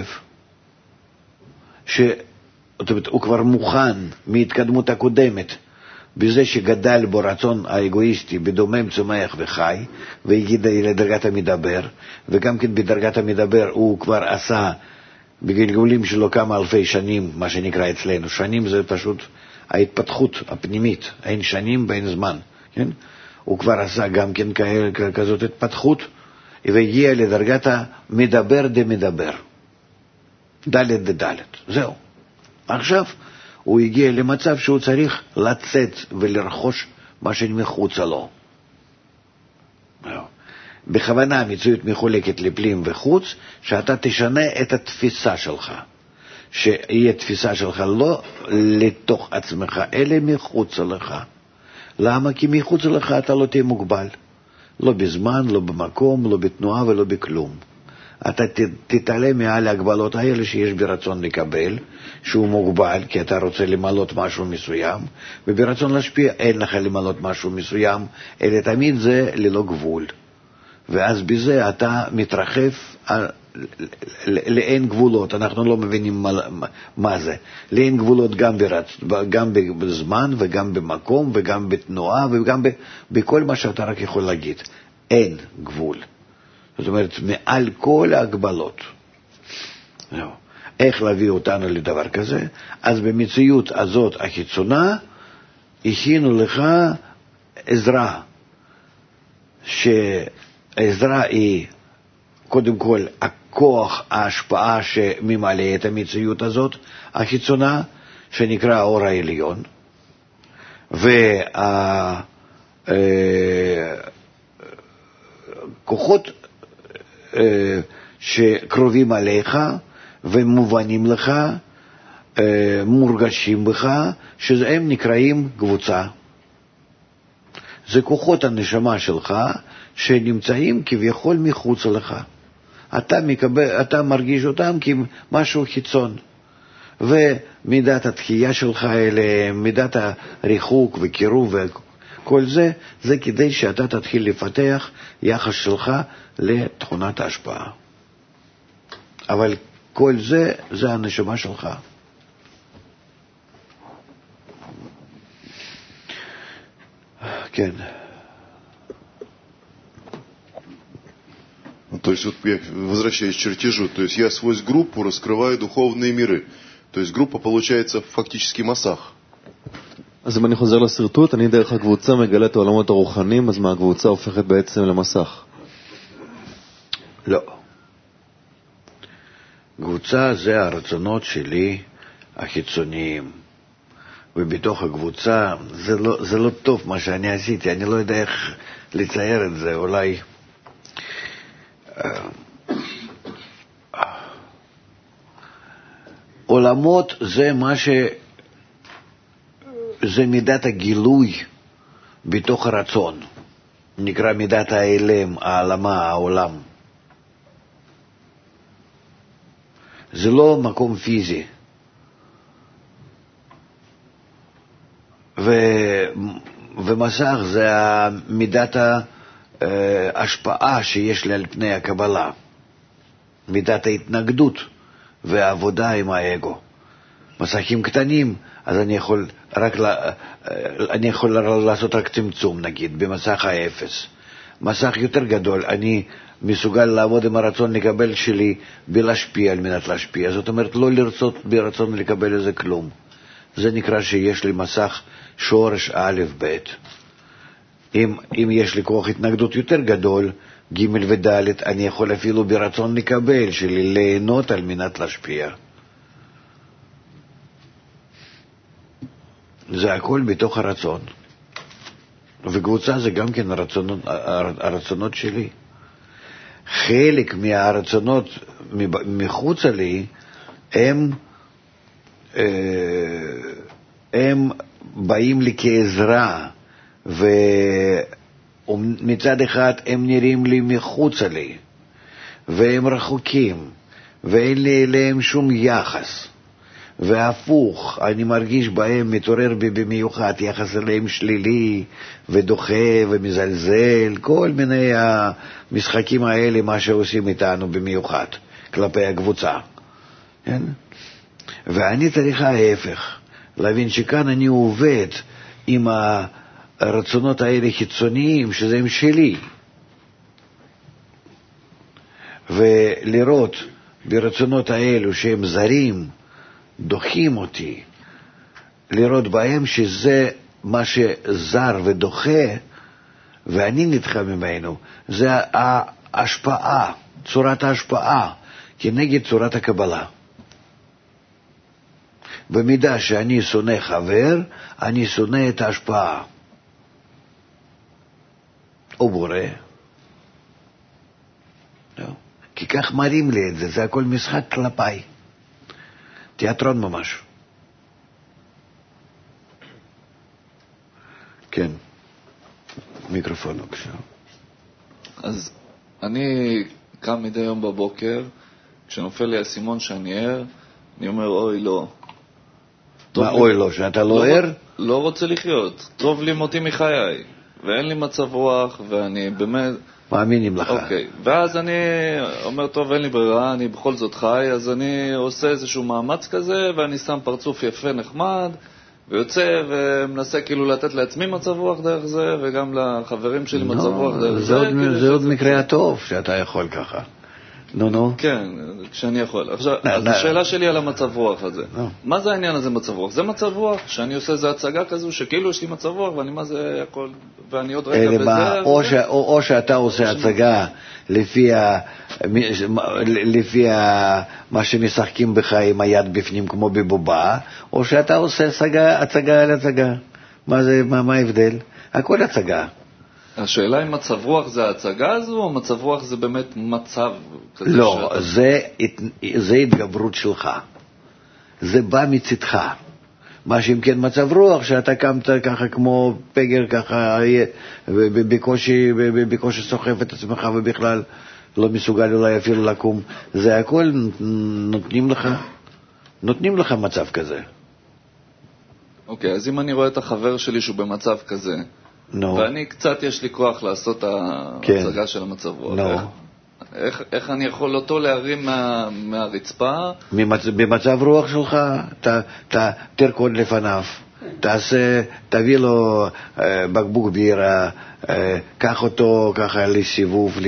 [SPEAKER 2] שהוא כבר מוכן מהתקדמות הקודמת, בזה שגדל בו רצון האגואיסטי בדומם צומח וחי, והגיע לדרגת המדבר, וגם כן בדרגת המדבר הוא כבר עשה בגלגולים שלו כמה אלפי שנים, מה שנקרא אצלנו. שנים זה פשוט ההתפתחות הפנימית, אין שנים ואין זמן, כן? הוא כבר עשה גם כן כזאת התפתחות, והגיע לדרגת המדבר דמדבר, דלת דדלת, זהו. עכשיו הוא הגיע למצב שהוא צריך לצאת ולרכוש מה שמחוצה לו. בכוונה המציאות מחולקת לפנים וחוץ, שאתה תשנה את התפיסה שלך. שיהיה תפיסה שלך לא לתוך עצמך, אלא מחוץ לך. למה? כי מחוץ לך אתה לא תהיה מוגבל. לא בזמן, לא במקום, לא בתנועה ולא בכלום. אתה תתעלה מעל ההגבלות האלה שיש ברצון לקבל, שהוא מוגבל, כי אתה רוצה למלות משהו מסוים, וברצון להשפיע אין לך למלות משהו מסוים, אלא תמיד זה ללא גבול. ואז בזה אתה מתרחב לאין גבולות. אנחנו לא מבינים מה זה. לאין גבולות גם בזמן וגם במקום וגם בתנועה וגם בכל מה שאתה רק יכול להגיד. אין גבול. זאת אומרת, מעל כל ההגבלות. איך להביא אותנו לדבר כזה? אז במציאות הזאת החיצונה הכינו לך עזרה, שהעזרה היא קודם כל הכוח, ההשפעה שממלא את המציאות הזאת החיצונה, שנקרא האור העליון, והכוחות שקרובים עליך ומובנים לך, מורגשים בך, שהם נקראים קבוצה. זה כוחות הנשמה שלך שנמצאים כביכול מחוץ לך. אתה מרגיש אותם כמשהו חיצון. ומידת התחייה שלך אליהם, מידת הריחוק וקירוב וכל זה, זה כדי שאתה תתחיל לפתח יחס שלך לתכונת ההשפעה. אבל כל זה, זה הנשמה שלך. כן.
[SPEAKER 6] То есть, вот я возвращаюсь к чертежу, то есть я сквозь группу раскрываю духовные миры. То есть группа получается фактически מסך.
[SPEAKER 5] אז אם אני חוזר לסרטוט, אני דרך הקבוצה מגלה את העולמות הרוחניים, אז מהקבוצה הופכת בעצם למסך.
[SPEAKER 2] לא. קבוצה זה הרצונות שלי החיצוניים. ובתוך הקבוצה זה לא טוב מה שאני עשיתי, אני לא יודע איך לצייר את זה, אולי עולמות זה זה מידת הגילוי בתוך הרצון, נקרא מידת האלם, העלמה, העולם. זה לא מקום פיזי. ומסך זה מידת ההשפעה שיש לי על פני הקבלה, מידת ההתנגדות והעבודה עם האגו. מסכים קטנים, אז אני יכול לעשות רק צמצום, נגיד, במסך האפס. מסך יותר גדול, אני מסוגל לעבוד עם הרצון לקבל שלי בלהשפיע על מנת להשפיע. זאת אומרת, לא לרצות ברצון לקבל איזה כלום. זה נקרא שיש לי מסך שורש א' ב'. אם יש לי כוח התנגדות יותר גדול, ג' וד', אני יכול אפילו ברצון לקבל שלי ליהנות על מנת להשפיע. זה הכל בתוך הרצון. וקבוצה זה גם כן הרצונות שלי. חלק מהרצונות מחוץ לי, הם באים לי כעזרה, ומצד אחד הם נראים לי מחוץ לי, והם רחוקים, ואין לי אליהם שום יחס. והפוך, אני מרגיש בהם, מתעורר בי במיוחד יחס אליהם שלילי ודוחה ומזלזל, כל מיני המשחקים האלה, מה שעושים איתנו במיוחד כלפי הקבוצה, כן? ואני צריך ההפך, להבין שכאן אני עובד עם הרצונות האלה חיצוניים שזה הם שלי, ולראות ברצונות האלו שהם זרים, דוחים אותי, לראות בהם שזה מה שזר ודוחה, ואני נדחה ממנו, זה ההשפעה, צורת ההשפעה, כנגד צורת הקבלה. במידה שאני שונא חבר, אני שונא את ההשפעה. או בורא. לא. כי כך מראים לי את זה, זה הכל משחק כלפיי. תיאטרון ממש. כן. מיקרופון בבקשה.
[SPEAKER 7] אז אני קם מדי יום בבוקר, כשנופל לי הסימון שאני ער, אני אומר אוי לא.
[SPEAKER 2] מה אוי לא? שאתה לא ער?
[SPEAKER 7] לא רוצה לחיות. טוב לי מותי מחיי. ואין לי מצב רוח, ואני באמת...
[SPEAKER 2] מאמינים לך.
[SPEAKER 7] אוקיי. ואז אני אומר, טוב, אין לי ברירה, אני בכל זאת חי, אז אני עושה איזשהו מאמץ כזה, ואני שם פרצוף יפה נחמד, ויוצא ומנסה כאילו לתת לעצמי מצב רוח דרך זה, וגם לחברים שלי מצב רוח דרך זה.
[SPEAKER 2] זה עוד מקרה הטוב שאתה יכול ככה. נו.
[SPEAKER 7] כן, כשאני יכול. עכשיו, אז השאלה שלי על המצב רוח הזה. מה זה העניין הזה מצב רוח? זה מצב רוח שאני עושה איזו הצגה כזו שכאילו יש לי מצב רוח ואני מה זה הכל, ואני עוד רגע בזה.
[SPEAKER 2] או שאתה עושה הצגה לפי מה שמשחקים בך עם היד בפנים כמו בבובה, או שאתה עושה הצגה על הצגה. מה ההבדל? הכל הצגה.
[SPEAKER 7] השאלה אם מצב רוח זה ההצגה הזו, או מצב רוח זה באמת מצב כזה?
[SPEAKER 2] לא, זה התגברות שלך. זה בא מצדך. מה שאם כן מצב רוח, שאתה קמת ככה כמו פגר, ככה בקושי סוחף את עצמך ובכלל לא מסוגל אולי אפילו לקום. זה הכל נותנים לך מצב כזה.
[SPEAKER 7] אוקיי, אז אם אני רואה את החבר שלי שהוא במצב כזה, ואני קצת יש לי כוח לעשות ההצגה של המצב רוח. איך אני יכול אותו להרים מהרצפה?
[SPEAKER 2] במצב רוח שלך, תרקוד לפניו, תביא לו בקבוק בירה, קח אותו ככה לסיבוב,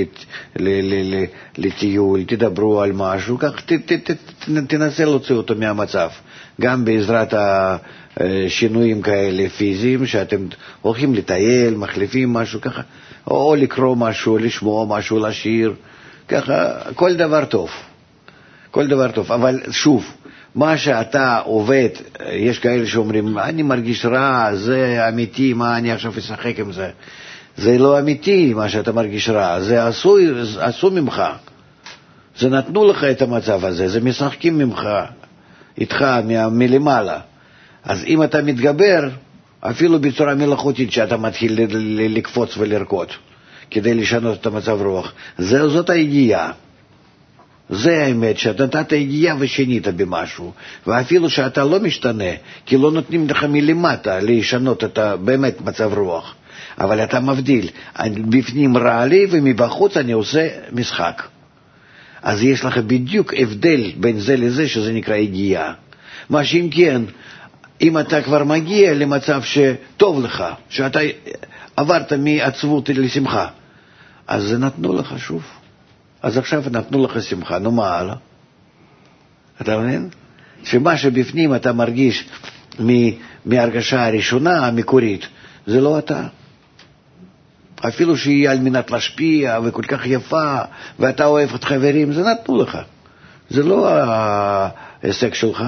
[SPEAKER 2] לטיול, תדברו על משהו, כך תנסה להוציא אותו מהמצב, גם בעזרת שינויים כאלה פיזיים, שאתם הולכים לטייל, מחליפים משהו ככה, או לקרוא משהו, לשמוע משהו, לשיר, ככה, כל דבר טוב. כל דבר טוב. אבל שוב, מה שאתה עובד, יש כאלה שאומרים, אני מרגיש רע, זה אמיתי, מה אני עכשיו אשחק עם זה? זה לא אמיתי מה שאתה מרגיש רע, זה עשו ממך. זה נתנו לך את המצב הזה, זה משחקים ממך, איתך מלמעלה. אז אם אתה מתגבר, אפילו בצורה מלאכותית שאתה מתחיל לקפוץ ולרקוד, כדי לשנות את המצב רוח, זאת היגיעה. זה האמת, שאתה נתת היגיעה ושינית במשהו, ואפילו שאתה לא משתנה, כי לא נותנים לך מלמטה לשנות את באמת מצב רוח. אבל אתה מבדיל, בפנים רע לי ומבחוץ אני עושה משחק. אז יש לך בדיוק הבדל בין זה לזה שזה נקרא הגיעה. מה שאם כן, אם אתה כבר מגיע למצב שטוב לך, שאתה עברת מעצבות לשמחה, אז זה נתנו לך שוב. אז עכשיו נתנו לך שמחה, נו מה הלאה? אתה מבין? שמה שבפנים אתה מרגיש מהרגשה הראשונה, המקורית, זה לא אתה. אפילו שהיא על מנת להשפיע וכל כך יפה, ואתה אוהב את חברים, זה נתנו לך. זה לא העסק שלך.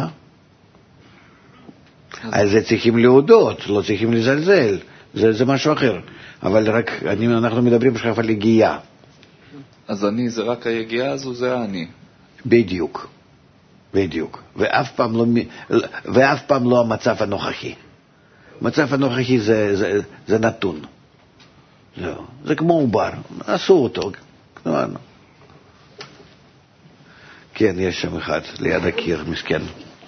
[SPEAKER 2] על זה צריכים להודות, לא צריכים לזלזל. זה משהו אחר. אבל רק אנחנו מדברים עכשיו על הגיעה.
[SPEAKER 7] אז אני זה רק היגיעה הזו, זה אני.
[SPEAKER 2] בדיוק, בדיוק. ואף פעם לא המצב הנוכחי. המצב הנוכחי זה נתון. זה כמו עובר, עשו אותו. כן, יש שם אחד, ליד הקיר, מסכן.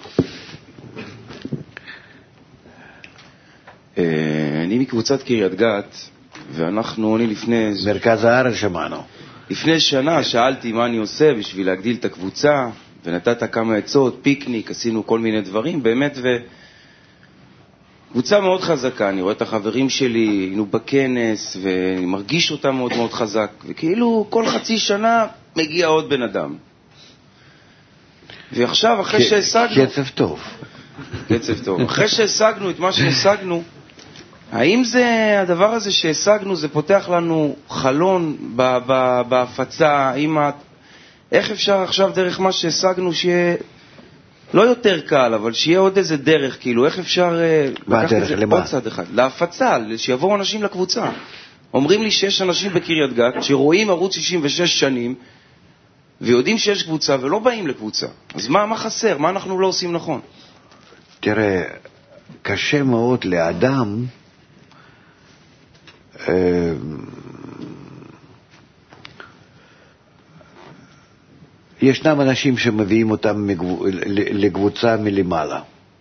[SPEAKER 8] אני מקבוצת קריית גת, אני לפני...
[SPEAKER 2] מרכז הארץ שמענו.
[SPEAKER 8] לפני שנה שאלתי מה אני עושה בשביל להגדיל את הקבוצה, ונתת כמה עצות, פיקניק, עשינו כל מיני דברים, באמת, קבוצה מאוד חזקה, אני רואה את החברים שלי, היינו בכנס, ואני מרגיש אותם מאוד מאוד חזק, וכאילו כל חצי שנה מגיע עוד בן אדם. ועכשיו, אחרי שהשגנו...
[SPEAKER 2] קצב טוב.
[SPEAKER 8] קצב טוב. אחרי שהשגנו את מה שהשגנו, האם זה, הדבר הזה שהשגנו, זה פותח לנו חלון בהפצה? איך אפשר עכשיו דרך מה שהשגנו שיהיה לא יותר קל, אבל שיהיה עוד איזה דרך, כאילו, איך אפשר לקחת את זה עוד צד אחד? להפצה, שיבואו אנשים לקבוצה. אומרים לי שיש אנשים בקריית גת שרואים ערוץ 66 שנים, ויודעים שיש קבוצה ולא באים לקבוצה. אז מה חסר? מה אנחנו לא עושים נכון?
[SPEAKER 2] תראה, קשה מאוד לאדם ישנם אנשים שמביאים אותם לקבוצה מלמעלה.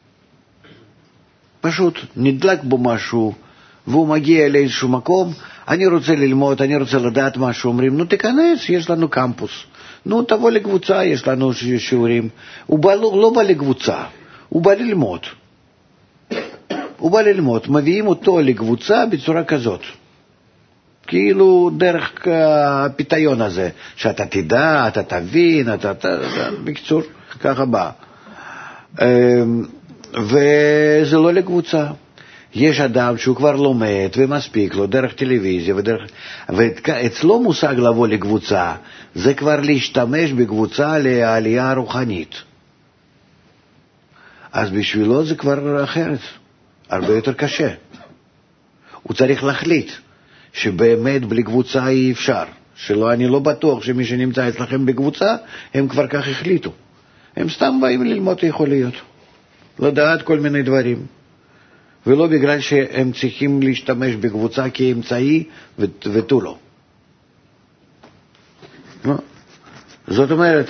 [SPEAKER 2] פשוט נדלק בו משהו, והוא מגיע לאיזשהו מקום, אני רוצה ללמוד, אני רוצה לדעת משהו, אומרים, נו תיכנס, יש לנו קמפוס. נו תבוא לקבוצה, יש לנו שיעורים. הוא לא בא לקבוצה, הוא בא ללמוד. מביאים אותו לקבוצה בצורה כזאת. כאילו דרך הפיתיון הזה, שאתה תדע, אתה תבין, בקצור, ככה בא. וזה לא לקבוצה. יש אדם שהוא כבר לומד ומספיק לו דרך טלוויזיה, ואצלו מושג לבוא לקבוצה, זה כבר להשתמש בקבוצה לעלייה רוחנית. אז בשבילו זה כבר אחרת, הרבה יותר קשה. הוא צריך להחליט שבאמת בלי קבוצה אי אפשר, אני לא בטוח שמי שנמצא אצלכם בקבוצה, הם כבר כך החליטו. הם סתם באים ללמוד יכול להיות, לדעת כל מיני דברים, ולא בגלל שהם צריכים להשתמש בקבוצה כאמצעי ותו לא. זאת אומרת,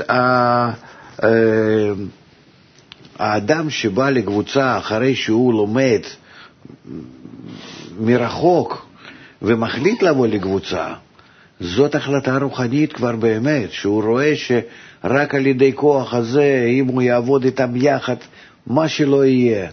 [SPEAKER 2] האדם שבא לקבוצה אחרי שהוא לומד מרחוק ומחליט לבוא לקבוצה, זאת החלטה רוחנית כבר באמת, שהוא רואה שרק על ידי כוח הזה, אם הוא יעבוד איתם יחד, מה שלא יהיה,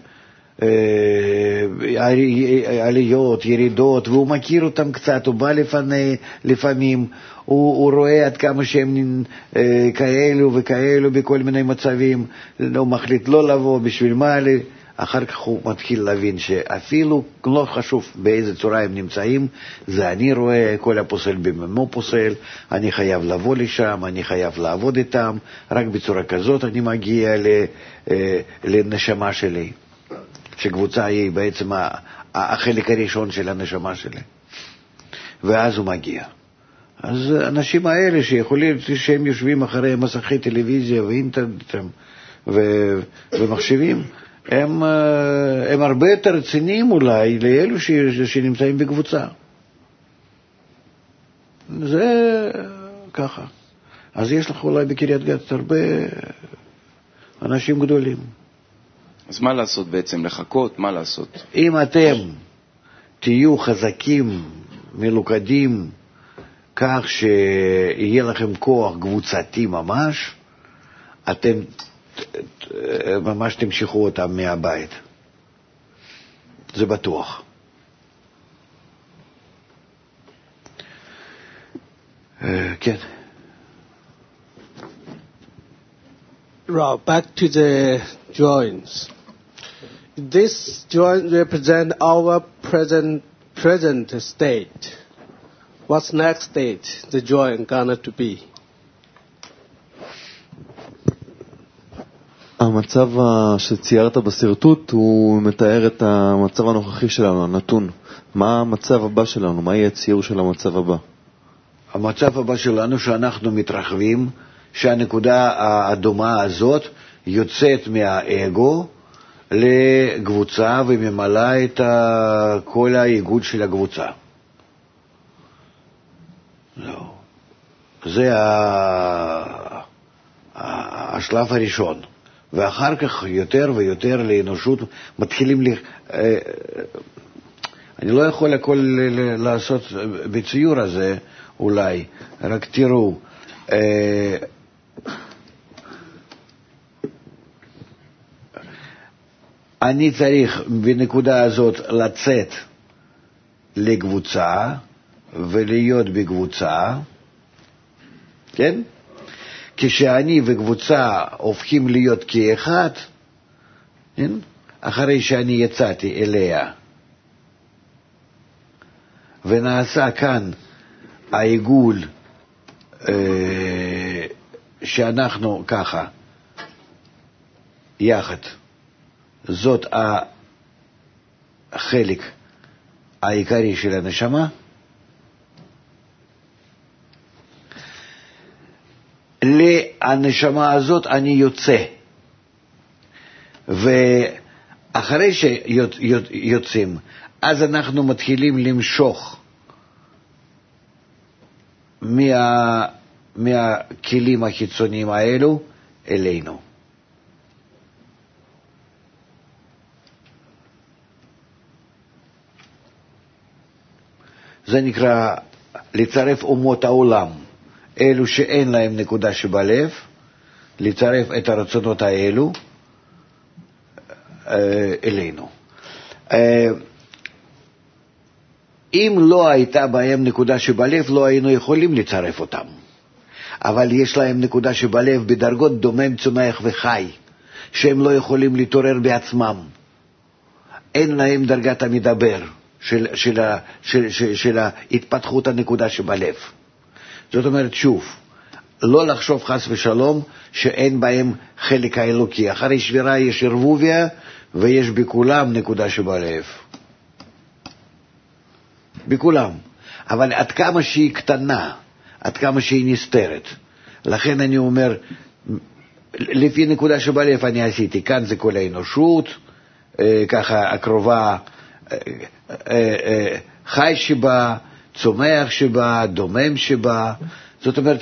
[SPEAKER 2] עליות, ירידות, והוא מכיר אותם קצת, הוא בא לפעמים, הוא רואה עד כמה שהם כאלו וכאלו בכל מיני מצבים, הוא מחליט לא לבוא, בשביל מה אחר כך הוא מתחיל להבין שאפילו לא חשוב באיזה צורה הם נמצאים, זה אני רואה כל הפוסל בממו פוסל, אני חייב לבוא לשם, אני חייב לעבוד איתם, רק בצורה כזאת אני מגיע לנשמה שלי, שקבוצה היא בעצם החלק הראשון של הנשמה שלי, ואז הוא מגיע. אז האנשים האלה שיכולים, שהם יושבים אחרי מסכי טלוויזיה ואינטרנט ומחשבים, הם הרבה יותר רציניים אולי לאלו שנמצאים בקבוצה. זה ככה. אז יש לך אולי בקריית גת הרבה אנשים גדולים.
[SPEAKER 8] אז מה לעשות בעצם? לחכות? מה לעשות?
[SPEAKER 2] אם אתם תהיו חזקים, מלוכדים, כך שיהיה לכם כוח קבוצתי ממש, אתם ממש תמשכו אותם מהבית. זה בטוח. כן.
[SPEAKER 9] Rob, back to the joints. This joint represent our present state. What's next state the joint gonna to be?
[SPEAKER 5] המצב שציירת בסרטוט הוא מתאר את המצב הנוכחי שלנו, הנתון. מה המצב הבא שלנו? מה יהיה הציור של המצב הבא?
[SPEAKER 2] המצב הבא שלנו שאנחנו מתרחבים, שהנקודה האדומה הזאת יוצאת מהאגו לקבוצה וממלאה את כל האיגוד של הקבוצה. לא. זה השלב הראשון. ואחר כך יותר ויותר לאנושות מתחילים אני לא יכול הכל לעשות בציור הזה אולי, רק תראו, אני צריך בנקודה הזאת לצאת לקבוצה ולהיות בקבוצה, כן? כשאני וקבוצה הופכים להיות כאחד, כן? אחרי שאני יצאתי אליה, ונעשה כאן העיגול שאנחנו ככה יחד, זאת החלק העיקרי של הנשמה, להנשמה הזאת אני יוצא, ואחרי שיוצאים אז אנחנו מתחילים למשוך מהכלים החיצוניים האלו אלינו. זה נקרא לצרף אומות העולם, אלו שאין להם נקודה שבלב, לצרף את הרצונות האלו אלינו. אם לא הייתה בהם נקודה שבלב, לא היינו יכולים לצרף אותם. אבל יש להם נקודה שבלב בדרגות דומם, צומח וחי, שהם לא יכולים להתעורר בעצמם. אין להם דרגת המדבר של התפתחות הנקודה שבלב. זאת אומרת, שוב, לא לחשוב חס ושלום שאין בהם חלק האלוקי. אחרי שבירה יש ערבוביה ויש בכולם נקודה שבלב. בכולם. אבל עד כמה שהיא קטנה, עד כמה שהיא נסתרת. לכן אני אומר, לפי נקודה שבלב אני עשיתי, כאן זה כל האנושות, ככה הקרובה, חי שבה, צומח שבה, דומם שבה. זאת אומרת,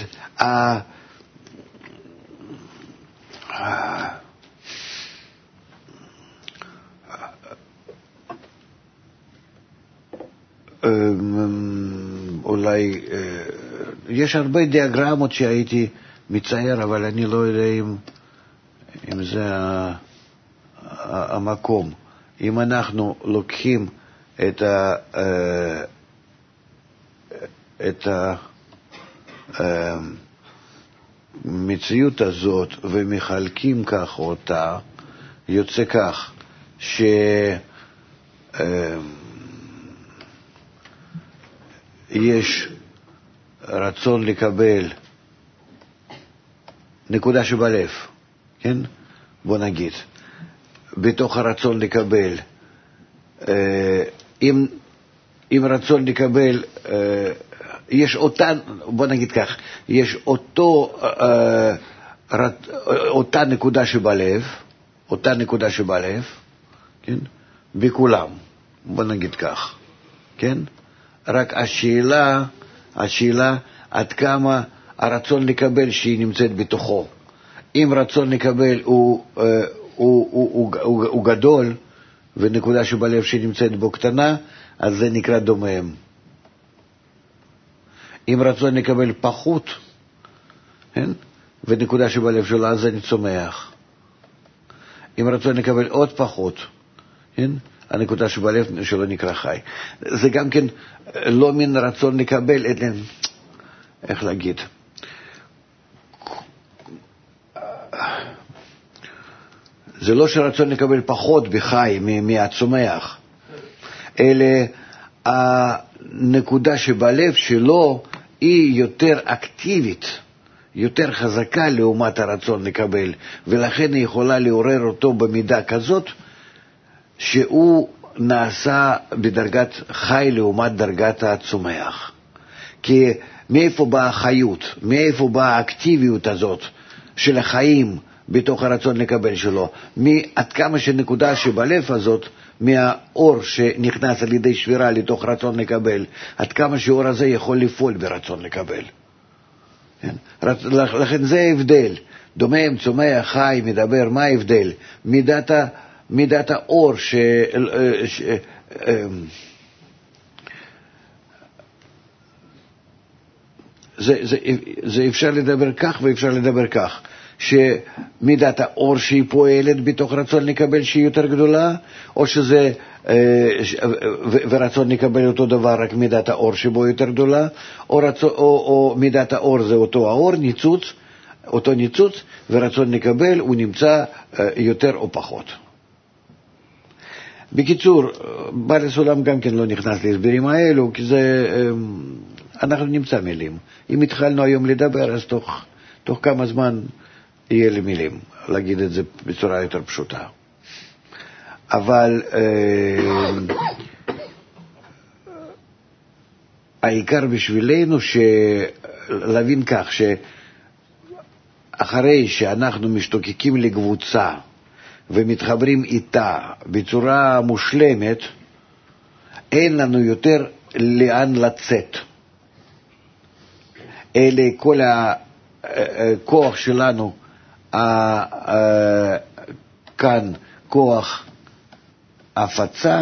[SPEAKER 2] אולי יש הרבה דיאגרמות שהייתי מצייר, אבל אני לא יודע אם זה המקום. אם אנחנו לוקחים את המציאות הזאת ומחלקים כך אותה, יוצא כך יש רצון לקבל נקודה שבלב, כן? בוא נגיד, בתוך הרצון לקבל, אם רצון לקבל, יש אותה, בוא נגיד כך, יש אותה נקודה שבלב, כן? בכולם, בוא נגיד כך, כן? רק השאלה עד כמה הרצון לקבל שהיא נמצאת בתוכו. אם רצון לקבל הוא גדול, ונקודה שבלב שנמצאת בו קטנה, אז זה נקרא דומם. אם רצון לקבל פחות, כן? ונקודה שבלב שלו, אז זה צומח. אם רצון לקבל עוד פחות, כן? הנקודה שבלב שלו נקרא חי. זה גם כן לא מן רצון לקבל, איך להגיד? זה לא שרצון לקבל פחות בחי מהצומח, אלא הנקודה שבלב שלו היא יותר אקטיבית, יותר חזקה לעומת הרצון לקבל, ולכן היא יכולה לעורר אותו במידה כזאת שהוא נעשה בדרגת חי לעומת דרגת הצומח. כי מאיפה באה החיות, מאיפה באה האקטיביות הזאת של החיים בתוך הרצון לקבל שלו, עד כמה שנקודה שבלב הזאת, מהאור שנכנס על ידי שבירה לתוך רצון לקבל, עד כמה שהאור הזה יכול לפעול ברצון לקבל. כן? לכן זה ההבדל. דומם, צומח, חי, מדבר, מה ההבדל? מידת האור זה אפשר לדבר כך ואפשר לדבר כך, שמידת האור שהיא פועלת בתוך רצון לקבל שהיא יותר גדולה, או שזה ורצון לקבל אותו דבר, רק מידת האור שבו יותר גדולה, או מידת האור זה אותו האור, ניצוץ, אותו ניצוץ, ורצון לקבל הוא נמצא יותר או פחות. בקיצור, בעל הסולם גם כן לא נכנס להסברים האלו, כי זה, אנחנו נמצא מילים. אם התחלנו היום לדבר, אז תוך כמה זמן יהיה לי מילים, להגיד את זה בצורה יותר פשוטה. אבל העיקר בשבילנו להבין כך, שאחרי שאנחנו משתוקקים לקבוצה, ומתחברים איתה בצורה מושלמת, אין לנו יותר לאן לצאת. אלה כל הכוח שלנו, כאן כוח הפצה,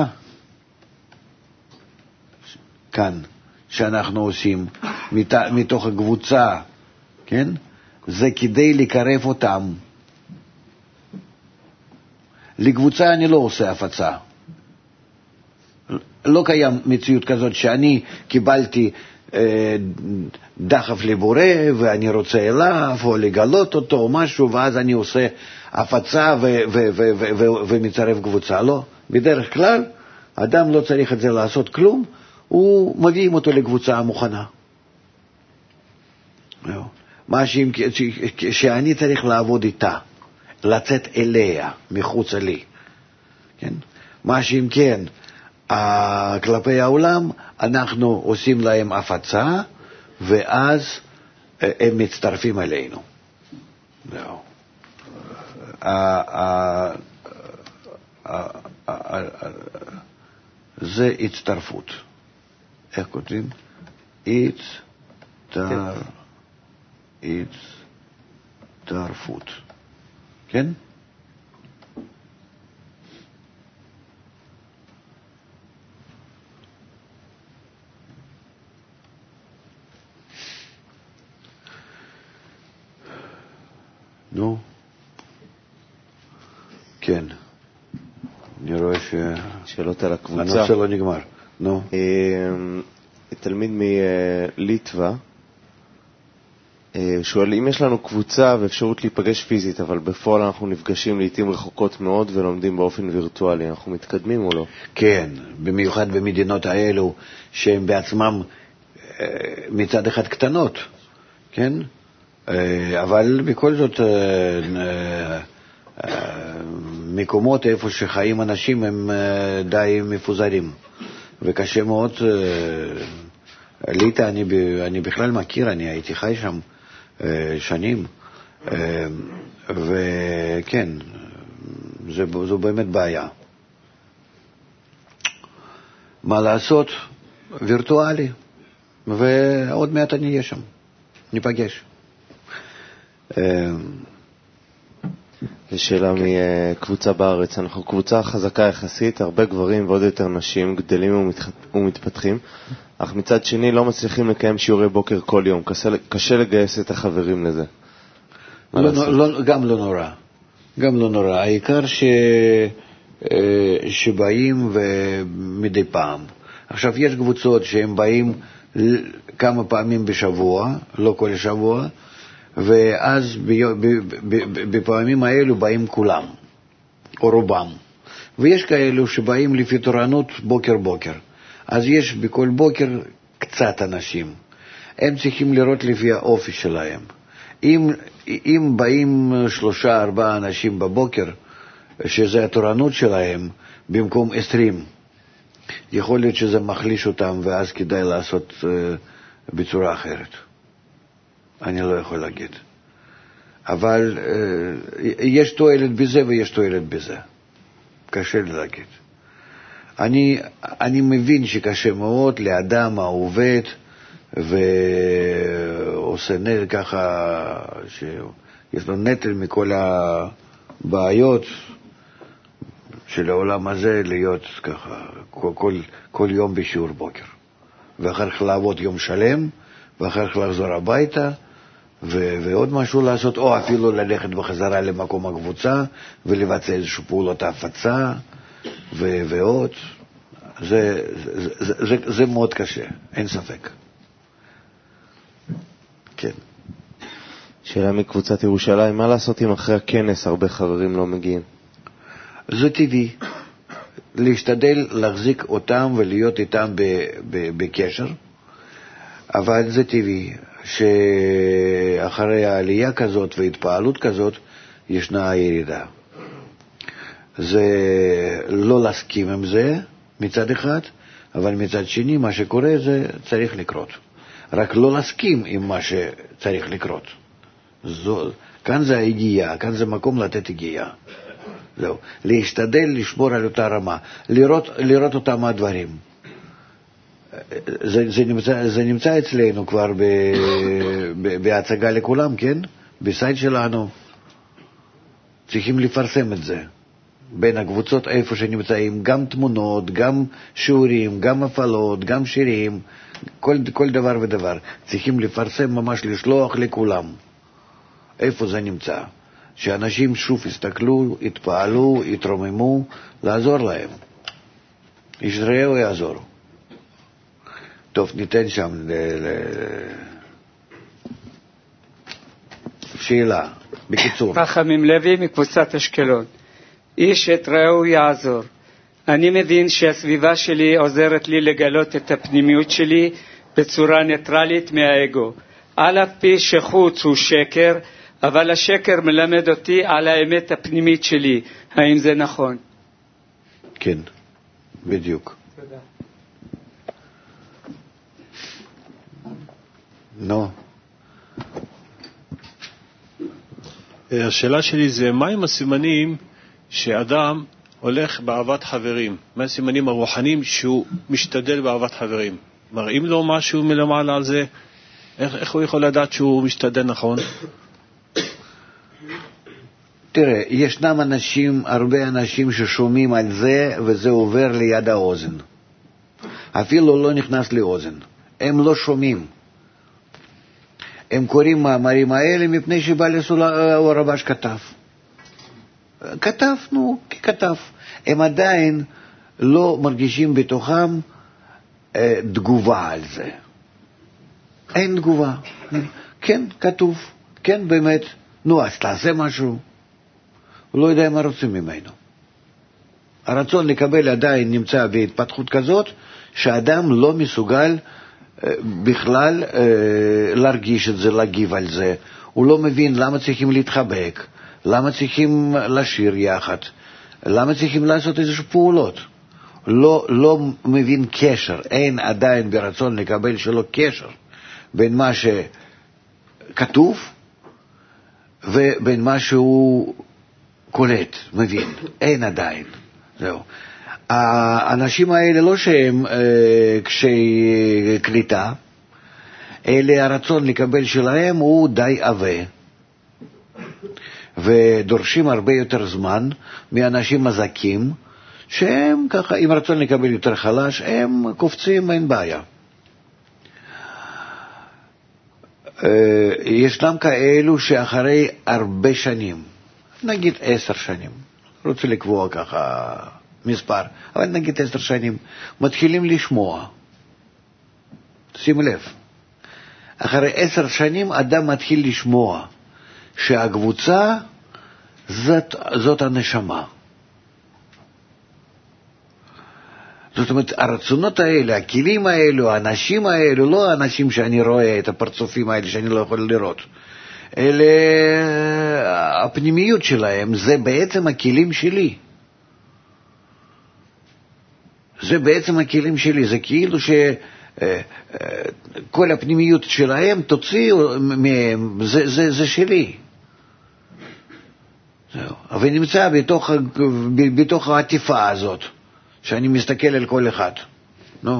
[SPEAKER 2] כאן שאנחנו עושים מתוך הקבוצה, כן? זה כדי לקרב אותם. לקבוצה אני לא עושה הפצה. לא קיים מציאות כזאת שאני קיבלתי דחף לבורא ואני רוצה אליו או לגלות אותו או משהו, ואז אני עושה הפצה ומצרף קבוצה. לא, בדרך כלל אדם לא צריך את זה לעשות כלום, הוא מביאים אותו לקבוצה המוכנה. מה שאני צריך לעבוד איתה, לצאת אליה, מחוץ לי. כן? מה שאם כן, כלפי העולם, אנחנו עושים להם הפצה, ואז הם מצטרפים אלינו. זה הצטרפות. איך כותבים? הצטרפות. כן? נו, כן. אני רואה
[SPEAKER 5] שאלות על הקבוצה.
[SPEAKER 2] הנושא לא נגמר. נו.
[SPEAKER 5] תלמיד מליטווה שואל, אם יש לנו קבוצה ואפשרות להיפגש פיזית, אבל בפועל אנחנו נפגשים לעתים רחוקות מאוד ולומדים באופן וירטואלי, אנחנו מתקדמים או לא?
[SPEAKER 2] כן, במיוחד במדינות האלו שהן בעצמם מצד אחד קטנות, כן? אבל בכל זאת מקומות איפה שחיים אנשים הם די מפוזרים, וקשה מאוד. ליטא אני בכלל מכיר, אני הייתי חי שם שנים, וכן, זו באמת בעיה. מה לעשות? וירטואלי, ועוד מעט אני אהיה שם, ניפגש.
[SPEAKER 5] שאלה מקבוצה בארץ. אנחנו קבוצה חזקה יחסית, הרבה גברים ועוד יותר נשים, גדלים ומתפתחים, אך מצד שני לא מצליחים לקיים שיעורי בוקר כל יום. קשה לגייס את החברים לזה.
[SPEAKER 2] גם לא נורא. גם לא נורא. העיקר שבאים ומדי פעם. עכשיו יש קבוצות שהם באים כמה פעמים בשבוע, לא כל שבוע, ואז בפעמים האלו באים כולם, או רובם. ויש כאלו שבאים לפי תורנות בוקר. אז יש בכל בוקר קצת אנשים. הם צריכים לראות לפי האופי שלהם. אם באים 3-4 אנשים בבוקר, שזה התורנות שלהם, במקום 20, יכול להיות שזה מחליש אותם, ואז כדאי לעשות בצורה אחרת. אני לא יכול להגיד. אבל יש תועלת בזה ויש תועלת בזה. קשה לי להגיד. אני מבין שקשה מאוד לאדם העובד ועושה נטל ככה, שיש לו נטל מכל הבעיות של העולם הזה, להיות ככה כל יום בשיעור בוקר. ואחר כך לעבוד יום שלם, ואחר כך לחזור הביתה, ועוד משהו לעשות, או אפילו ללכת בחזרה למקום הקבוצה, ולבצע איזושהי פעולות ההפצה, ועוד. זה מאוד קשה, אין ספק. כן.
[SPEAKER 5] שאלה מקבוצת ירושלים, מה לעשות אם אחרי הכנס הרבה חברים לא מגיעים?
[SPEAKER 2] זה טבעי. להשתדל להחזיק אותם ולהיות איתם בקשר, אבל זה טבעי שאחרי העלייה כזאת והתפעלות כזאת ישנה ירידה. זה לא להסכים עם זה מצד אחד, אבל מצד שני מה שקורה זה צריך לקרות. רק לא להסכים עם מה שצריך לקרות. כאן זה היגיעה, כאן זה מקום לתת היגיעה. זהו. להשתדל לשמור על אותה רמה, לראות אותם הדברים. זה נמצא אצלנו כבר בהצגה לכולם, כן? בסייט שלנו. צריכים לפרסם את זה. בין הקבוצות איפה שנמצאים, גם תמונות, גם שיעורים, גם הפעלות, גם שירים, כל דבר ודבר. צריכים לפרסם, ממש לשלוח לכולם. איפה זה נמצא? שאנשים שוב יסתכלו, יתפעלו, יתרוממו, לעזור להם. איש רעהו יעזור. טוב, ניתן שם שאלה, בקיצור.
[SPEAKER 10] רחמים לוי מקבוצת אשקלון. איש את רעהו יעזור. אני מבין שהסביבה שלי עוזרת לי לגלות את הפנימיות שלי בצורה ניטרלית מהאגו. על אף פי שחוץ הוא שקר, אבל השקר מלמד אותי על האמת הפנימית שלי. האם זה נכון?
[SPEAKER 2] כן, בדיוק.
[SPEAKER 10] תודה.
[SPEAKER 2] נו.
[SPEAKER 11] השאלה שלי זה, מה עם הסימנים שאדם הולך באהבת חברים? מה הסימנים הרוחניים שהוא משתדל באהבת חברים? מראים לו משהו מלמעלה על זה? איך הוא יכול לדעת שהוא משתדל נכון?
[SPEAKER 2] תראה, ישנם אנשים, הרבה אנשים ששומעים על זה וזה עובר ליד האוזן. אפילו לא נכנס לאוזן. הם לא שומעים. הם קוראים מאמרים האלה מפני שבעל הרבש כתב. כתב, ככתב. הם עדיין לא מרגישים בתוכם תגובה על זה. אין תגובה. כן, כתוב. כן, באמת. אז תעשה משהו. הוא לא יודע מה רוצים ממנו. הרצון לקבל עדיין נמצא בהתפתחות כזאת, שאדם לא מסוגל בכלל להרגיש את זה, להגיב על זה. הוא לא מבין למה צריכים להתחבק, למה צריכים לשיר יחד, למה צריכים לעשות איזושהי פעולות. לא מבין קשר, אין עדיין ברצון לקבל שלו קשר בין מה שכתוב ובין מה שהוא קולט, מבין. אין עדיין. זהו. האנשים האלה לא שהם קשי קליטה, אלה הרצון לקבל שלהם הוא די עבה, ודורשים הרבה יותר זמן מאנשים מזקים, שהם ככה, עם רצון לקבל יותר חלש, הם קופצים, אין בעיה. ישנם כאלו שאחרי הרבה שנים, נגיד 10 שנים, רוצה לקבוע ככה מספר, אבל נגיד 10 שנים, מתחילים לשמוע. שים לב, אחרי 10 שנים אדם מתחיל לשמוע שהקבוצה זאת הנשמה. זאת אומרת, הרצונות האלה, הכלים האלו, האנשים האלו, לא האנשים שאני רואה את הפרצופים האלה שאני לא יכול לראות, אלה הפנימיות שלהם, זה בעצם הכלים שלי. זה בעצם הכלים שלי, זה כאילו שכל הפנימיות שלהם תוציאו מהם, זה שלי. זהו. אבל נמצא בתוך העטיפה הזאת, שאני מסתכל על כל אחד. נו.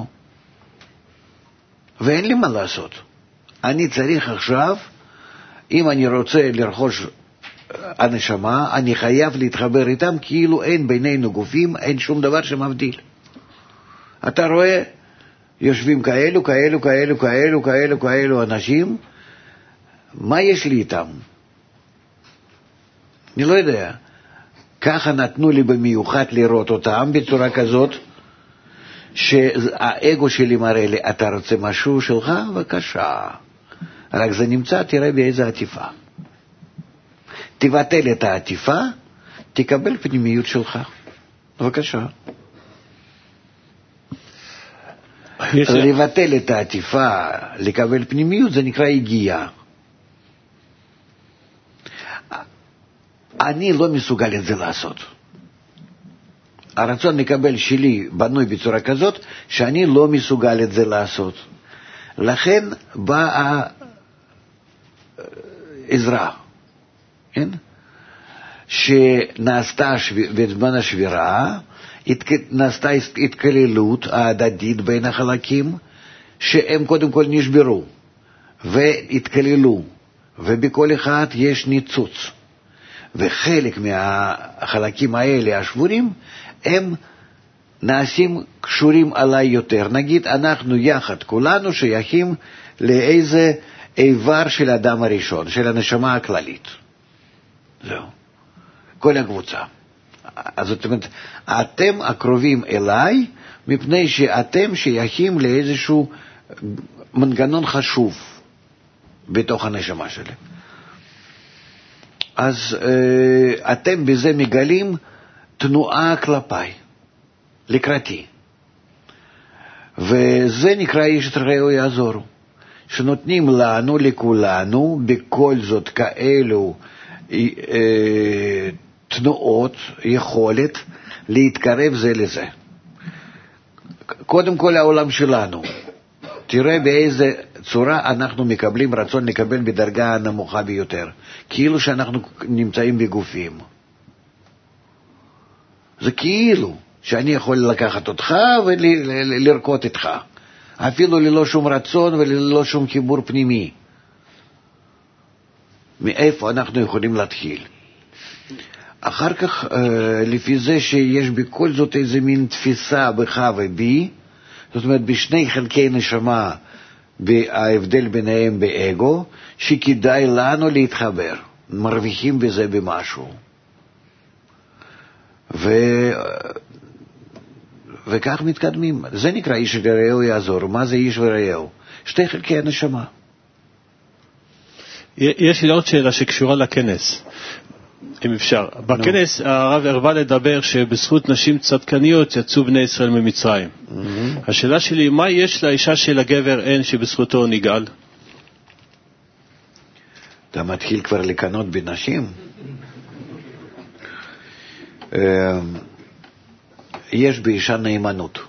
[SPEAKER 2] ואין לי מה לעשות. אני צריך עכשיו, אם אני רוצה לרכוש הנשמה, אני חייב להתחבר איתם, כאילו אין בינינו גופים, אין שום דבר שמבדיל. אתה רואה, יושבים כאלו אנשים, מה יש לי איתם? אני לא יודע. ככה נתנו לי במיוחד לראות אותם בצורה כזאת, שהאגו שלי מראה לי, אתה רוצה משהו שלך? בבקשה. רק זה נמצא, תראה באיזה עטיפה. תבטל את העטיפה, תקבל פנימיות שלך. בבקשה. לבטל את העטיפה, לקבל פנימיות, זה נקרא הגיעה. אני לא מסוגל את זה לעשות. הרצון לקבל שלי בנוי בצורה כזאת, שאני לא מסוגל את זה לעשות. לכן באה עזרה, כן? שנעשתה בזמן השבירה, נעשתה התקללות ההדדית בין החלקים, שהם קודם כל נשברו והתקללו, ובכל אחד יש ניצוץ. וחלק מהחלקים האלה, השבורים, הם נעשים קשורים עליי יותר. נגיד, אנחנו יחד, כולנו שייכים לאיזה איבר של האדם הראשון, של הנשמה הכללית. זהו. כל הקבוצה. אז זאת אומרת, אתם הקרובים אליי, מפני שאתם שייכים לאיזשהו מנגנון חשוב בתוך הנשמה שלי. אז אתם בזה מגלים תנועה כלפיי, לקראתי. וזה נקרא איש את רעהו יעזורו, שנותנים לנו, לכולנו, בכל זאת כאלו תנועות, יכולת להתקרב זה לזה. קודם כל העולם שלנו, תראה באיזה צורה אנחנו מקבלים רצון לקבל בדרגה הנמוכה ביותר, כאילו שאנחנו נמצאים בגופים. זה כאילו שאני יכול לקחת אותך ולרקוד איתך, אפילו ללא שום רצון וללא שום חיבור פנימי. מאיפה אנחנו יכולים להתחיל? אחר כך, לפי זה שיש בכל זאת איזה מין תפיסה בך ובי, זאת אומרת בשני חלקי נשמה, ההבדל ביניהם באגו, שכדאי לנו להתחבר, מרוויחים בזה במשהו. וכך מתקדמים. זה נקרא איש ורעהו יעזור. מה זה איש ורעהו? שתי חלקי הנשמה.
[SPEAKER 11] יש לי עוד שאלה שקשורה לכנס, אם אפשר. בכנס הרב הרבה לדבר שבזכות נשים צדקניות יצאו בני ישראל ממצרים. השאלה שלי, מה יש לאישה של הגבר אין שבזכותו נגאל?
[SPEAKER 2] אתה מתחיל כבר לקנות בנשים? יש באישה נאמנות.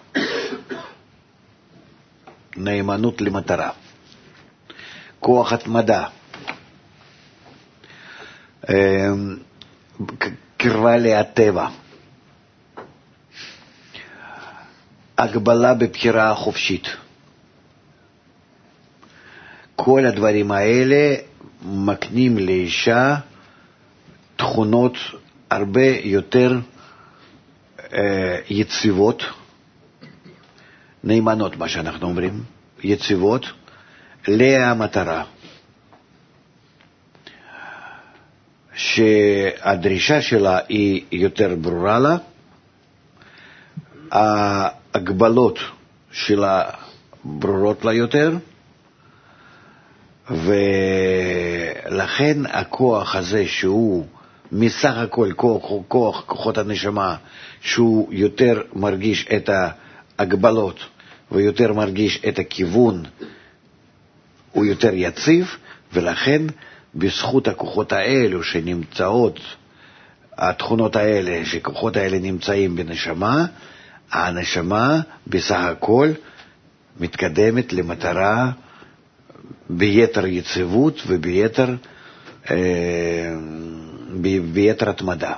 [SPEAKER 2] נאמנות למטרה. כוח התמדה. קרבה להטבע. הגבלה בבחירה החופשית. כל הדברים האלה מקנים לאישה תכונות הרבה יותר יציבות, נאמנות מה שאנחנו אומרים, יציבות למטרה. שהדרישה שלה היא יותר ברורה לה, ההגבלות שלה ברורות לה יותר, ולכן הכוח הזה שהוא מסך הכל כוחות הנשמה, שהוא יותר מרגיש את ההגבלות ויותר מרגיש את הכיוון, הוא יותר יציב, ולכן בזכות הכוחות האלו שנמצאות, התכונות האלה, שכוחות האלה נמצאים בנשמה, הנשמה בסך הכל מתקדמת למטרה ביתר יציבות וביתר התמדה.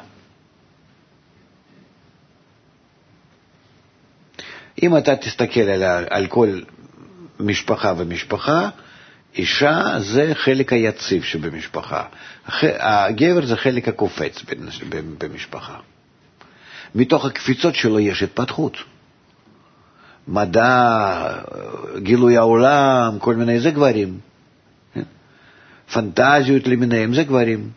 [SPEAKER 2] אם אתה תסתכל על כל משפחה ומשפחה, אישה זה חלק היציב שבמשפחה. הגבר זה חלק הקופץ במשפחה. מתוך הקפיצות שלו יש התפתחות. מדע, גילוי העולם, כל מיני, זה גברים. פנטזיות למיניהם, זה גברים.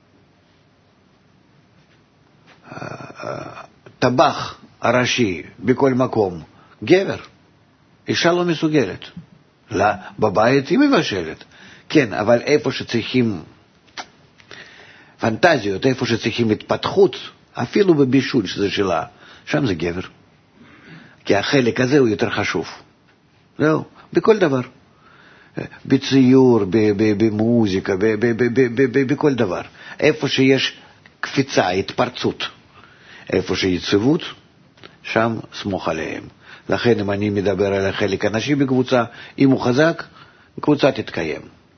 [SPEAKER 2] טבח הראשי בכל מקום, גבר. אישה לא מסוגלת. לא, בבית היא מבשלת. כן, אבל איפה שצריכים פנטזיות, איפה שצריכים התפתחות, אפילו בבישול שזה שלה, שם זה גבר. כי החלק הזה הוא יותר חשוב. זהו, בכל דבר. בציור, במוזיקה, בכל דבר. איפה שיש קפיצה, התפרצות, איפה שיציבות, שם סמוך עליהם. לכן אם אני מדבר על החלק הנשי בקבוצה, אם הוא חזק, קבוצה תתקיים.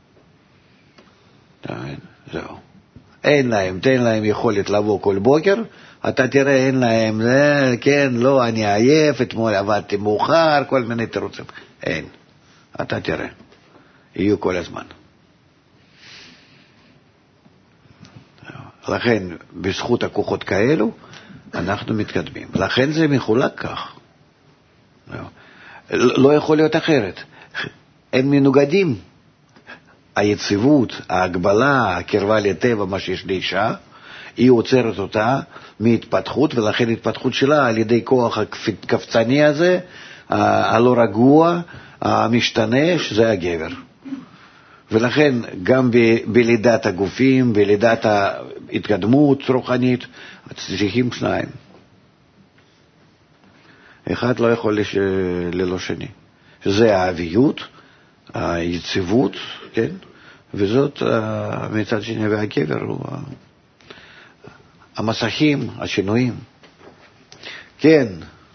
[SPEAKER 2] זהו. אין להם, תן להם יכולת לבוא כל בוקר, אתה תראה, אין להם, כן, לא, אני עייף, אתמול עבדתי מאוחר, כל מיני תירוצים. אין. אתה תראה. יהיו כל הזמן. לכן, בזכות הכוחות כאלו, אנחנו מתקדמים. לכן זה מחולק כך. לא יכול להיות אחרת. הם מנוגדים. היציבות, ההגבלה, הקרבה לטבע, מה שיש לאישה, היא עוצרת אותה מהתפתחות, ולכן התפתחות שלה על ידי כוח הקפצני הזה, הלא רגוע, המשתנה, שזה הגבר. ולכן גם בלידת הגופים, בלידת ההתקדמות רוחנית, צריכים שניים. אחד לא יכול ללא שני. זה האביות, היציבות, כן? וזאת מצד שני, והגבר הוא המסכים, השינויים. כן.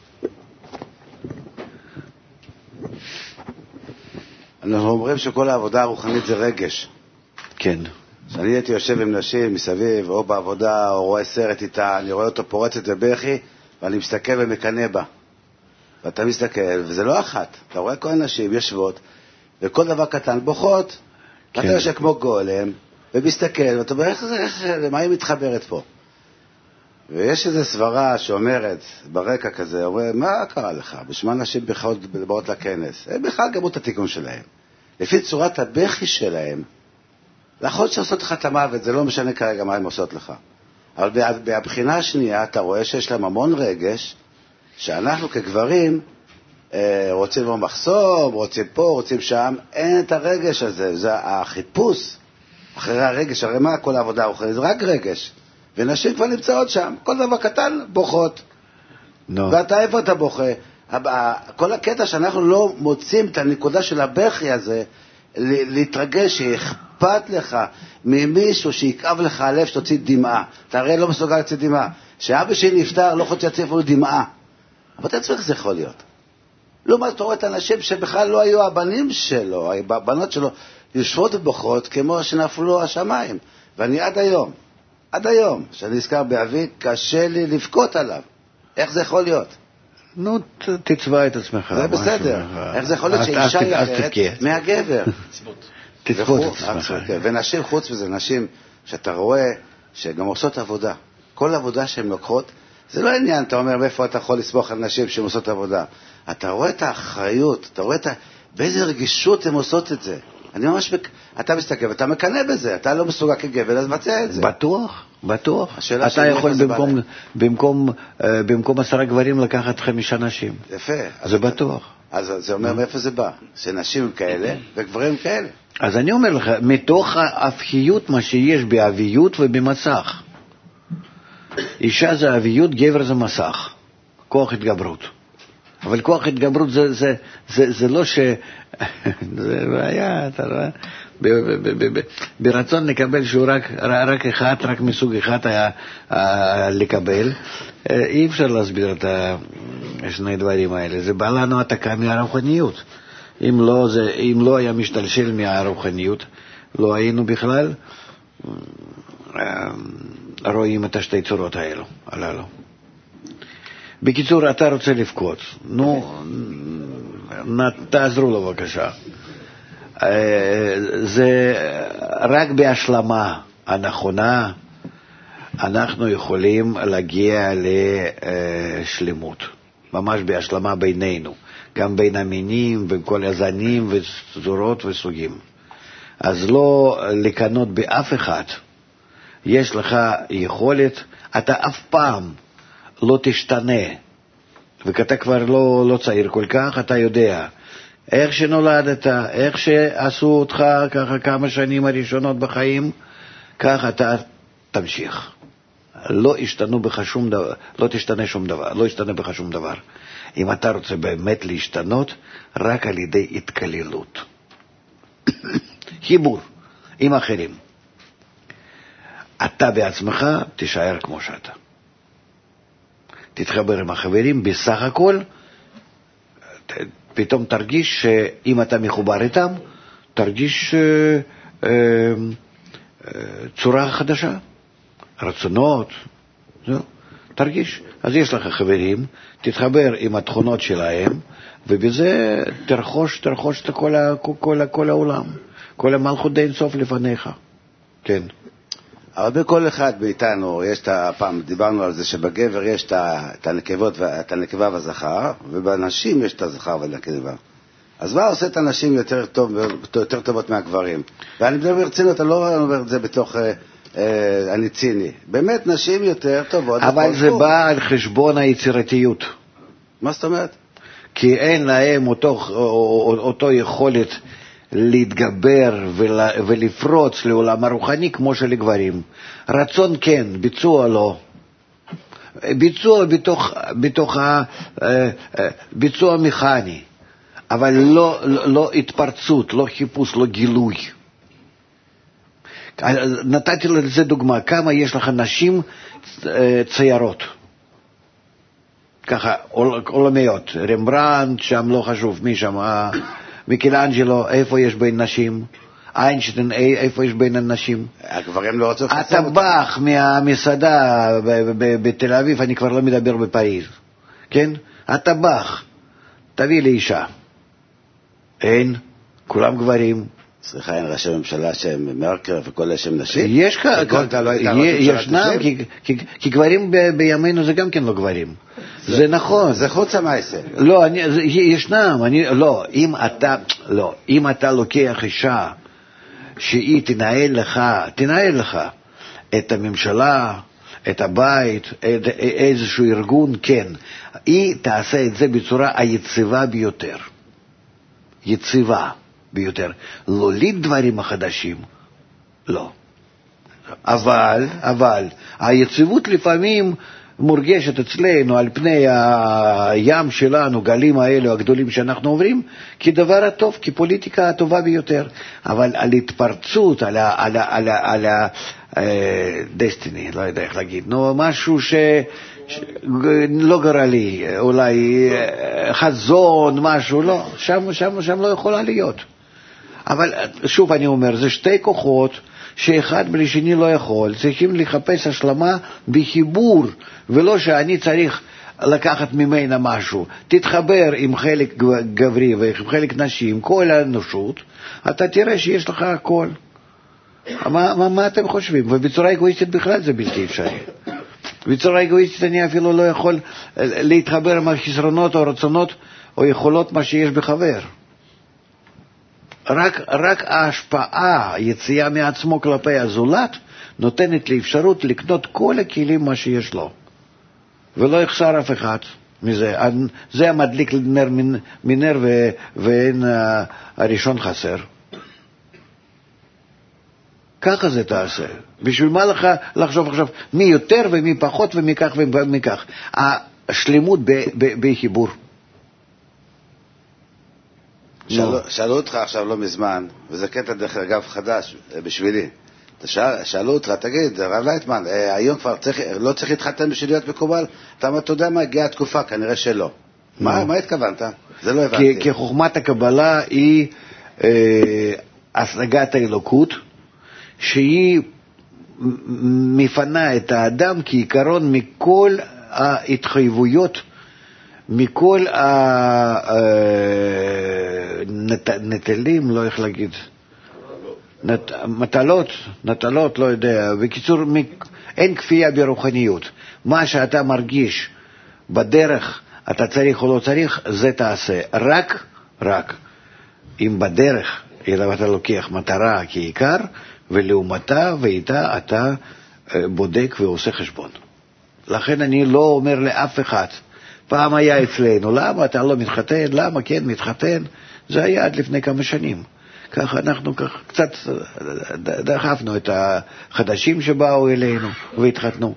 [SPEAKER 12] אנחנו אומרים שכל העבודה הרוחנית זה רגש.
[SPEAKER 2] כן.
[SPEAKER 12] כשאני הייתי יושב עם נשים מסביב, או בעבודה, או רואה סרט איתה, אני רואה אותו פורצת בבכי, ואני מסתכל ומקנה בה. ואתה מסתכל, וזה לא אחת. אתה רואה כל הנשים יושבות, וכל דבר קטן בוכות, כן. אתה יושב כמו גולם, ומסתכל, ואתה אומר, למה היא מתחברת פה? ויש איזו סברה שאומרת, ברקע כזה, אומרת, מה קרה לך? בשמה נשים בכלל באות לכנס. הם בכלל גמרו את התיקון שלהם. לפי צורת הבכי שלהם, לאחות שעושות לך את המוות, זה לא משנה כרגע מה הם עושות לך. אבל בבחינה השנייה, אתה רואה שיש להם המון רגש, שאנחנו כגברים רוצים במחסום, רוצים פה, רוצים שם, אין את הרגש הזה. זה החיפוש אחרי הרגש, הרי מה כל העבודה האחרת? זה רק רגש. ונשים כבר נמצאות שם, כל דבר קטן בוכות. ואתה איפה אתה בוכה? כל הקטע שאנחנו לא מוצאים את הנקודה של הבכי הזה, להתרגש שאכפת לך ממישהו שיקעב לך הלב שתוציא דמעה. אתה הרי לא מסוגל להוציא דמעה. שאבא שלי נפטר, לא יכול להוציא אפילו דמעה. אבל אתה צריך זה יכול להיות. לא מה אתה רואה את האנשים שבכלל לא היו הבנים שלו, הבנות שלו יושבות ובוכות כמו שנפלו השמיים. ואני עד היום, שאני נזכר באבי, קשה לי לבכות עליו. איך זה יכול להיות?
[SPEAKER 2] נו, תצבע את עצמך.
[SPEAKER 12] זה בסדר. איך זה יכול להיות שאישה היא אחרת מהגבר?
[SPEAKER 2] תצבע את עצמך.
[SPEAKER 12] ונשים חוץ וזה, נשים שאתה רואה שגם עושות עבודה. כל עבודה שהן לוקחות, זה לא עניין, אתה אומר, מאיפה אתה יכול לסמוך על נשים שהן עושות עבודה. אתה רואה את האחריות, אתה רואה באיזה רגישות הן עושות את זה. אני ממש, אתה מסתכל, ואתה מקנה בזה, אתה לא מסוגל כגבר, אז מצא את זה.
[SPEAKER 2] בטוח. אתה יכול במקום 10 גברים לקחת 5 נשים.
[SPEAKER 12] יפה.
[SPEAKER 2] זה בטוח.
[SPEAKER 12] אז זה אומר מאיפה זה בא, שנשים הם כאלה וגברים כאלה.
[SPEAKER 2] אז אני אומר לך, מתוך ההפכיות מה שיש באביות ובמצח. אישה זה אביות, גבר זה מסך. כוח התגברות. אבל כוח התגברות זה לא ש... זה בעיה, אתה רואה? ברצון לקבל שהוא רק אחד, רק מסוג אחד לקבל, אי אפשר להסביר את שני דברים האלה. זה בא לנו התקה מהרוחניות. אם לא היה משתלשל מהרוחניות, לא היינו בכלל רואים את השתי צורות הללו. בקיצור, אתה רוצה לבכות, נו, תעזרו לו בבקשה. זה רק בהשלמה הנכונה אנחנו יכולים להגיע לשלמות, ממש בהשלמה בינינו, גם בין המינים וכל הזנים וצורות וסוגים. אז לא לקנות באף אחד. יש לך יכולת, אתה אף פעם לא תשתנה, וכתה כבר לא צעיר כל כך, אתה יודע איך שנולדת, איך שעשו אותך ככה כמה שנים הראשונות בחיים, כך אתה תמשיך. לא ישתנה בך שום דבר. אם אתה רוצה באמת להשתנות, רק על ידי התקללות. חיבור עם אחרים. אתה בעצמך תישאר כמו שאתה. תתחבר עם החברים, בסך הכל, פתאום תרגיש שאם אתה מחובר איתם, תרגיש צורה חדשה, רצונות, תרגיש. אז יש לך חברים, תתחבר עם התכונות שלהם, ובזה תרחוש את כל העולם, כל המלכות די אינסוף לפניך. כן.
[SPEAKER 12] אבל בכל אחד מאיתנו יש פעם דיברנו על זה שבגבר יש את את הנקבה והזכר, ובנשים יש את הזכר והנקבה. אז מה עושה את הנשים יותר טובות מהגברים? ואני מדבר ברצינות, אני לא אומר את זה בתוך אני ציני. באמת נשים יותר טובות.
[SPEAKER 2] אבל זה בא על חשבון היצירתיות.
[SPEAKER 12] מה זאת אומרת?
[SPEAKER 2] כי אין להם אותו יכולת להתגבר ולפרוץ לעולם הרוחני כמו שלגברים. רצון כן, ביצוע לא. ביצוע ביצוע מכני, אבל לא התפרצות, לא חיפוש, לא גילוי. נתתי לזה דוגמה, כמה יש לך נשים ציירות, ככה עולמיות, רמברנט, שם לא חשוב מי שם, מיקלאנג'לו, איפה יש בין נשים? איינשטיין, איפה יש בין הנשים?
[SPEAKER 12] הגברים לא רוצים לפרסם אותם.
[SPEAKER 2] הטבח מהמסעדה בתל אביב, אני כבר לא מדבר בפריז, כן? הטבח, תביא לי אישה. אין, כולם גברים.
[SPEAKER 12] סליחה, אין ראשי ממשלה שהם מרקר וכל שהם נשים?
[SPEAKER 2] ישנם, כי גברים בימינו זה גם כן לא גברים. זה נכון. זה
[SPEAKER 12] חוץ המעשה.
[SPEAKER 2] לא, ישנם, אם אתה לוקח אישה שהיא תנהל לך את הממשלה, את הבית, איזשהו ארגון, כן, היא תעשה את זה בצורה היציבה ביותר. יציבה ביותר. לא לדברים החדשים, לא. אבל היציבות לפעמים מורגשת אצלנו על פני הים שלנו, גלים האלו הגדולים שאנחנו עוברים, כדבר הטוב, כפוליטיקה הטובה ביותר. אבל על התפרצות, על דסטיני, לא יודע איך להגיד, משהו לא גורלי, אולי חזון, משהו, לא, שם לא יכולה להיות. אבל שוב אני אומר, זה שתי כוחות שאחד בלי שני לא יכול, צריכים לחפש השלמה בחיבור, ולא שאני צריך לקחת ממנה משהו. תתחבר עם חלק גברי ועם חלק נשים, כל האנושות, אתה תראה שיש לך הכל. מה אתם חושבים? ובצורה אגואיסטית בכלל זה בלתי אפשרי. בצורה אגואיסטית אני אפילו לא יכול להתחבר עם החסרונות או רצונות או יכולות מה שיש בחבר. רק ההשפעה, יציאה מעצמו כלפי הזולת, נותנת לי אפשרות לקנות כל הכלים מה שיש לו. ולא יחסר אף אחד מזה. זה המדליק נר מנר ואין הראשון חסר. ככה זה תעשה. בשביל מה לך לחשוב עכשיו מי יותר ומי פחות ומי כך ומי כך. השלמות בחיבור.
[SPEAKER 12] שאלו אותך עכשיו לא מזמן, וזה קטע דרך אגב חדש בשבילי. שאלו אותך, תגיד, הרב לייטמן, היום כבר לא צריך להתחתן בשביל להיות מקובל? אתה יודע מה, הגיעה התקופה, כנראה שלא. מה התכוונת? זה לא הבנתי.
[SPEAKER 2] כי חוכמת הקבלה היא השגת האלוקות, שהיא מפנה את האדם כעיקרון מכל ההתחייבויות, מכל הנטלים, לא איך להגיד, מטלות, לא יודע. בקיצור, אין כפייה ברוחניות. מה שאתה מרגיש בדרך, אתה צריך או לא צריך, זה תעשה. רק אם בדרך, אלא אתה לוקח מטרה כעיקר, ולעומתה ואיתה אתה בודק ועושה חשבון. לכן אני לא אומר לאף אחד, פעם היה אצלנו, למה אתה לא מתחתן? למה כן מתחתן? זה היה עד לפני כמה שנים. ככה אנחנו קצת דחפנו את החדשים שבאו אלינו והתחתנו.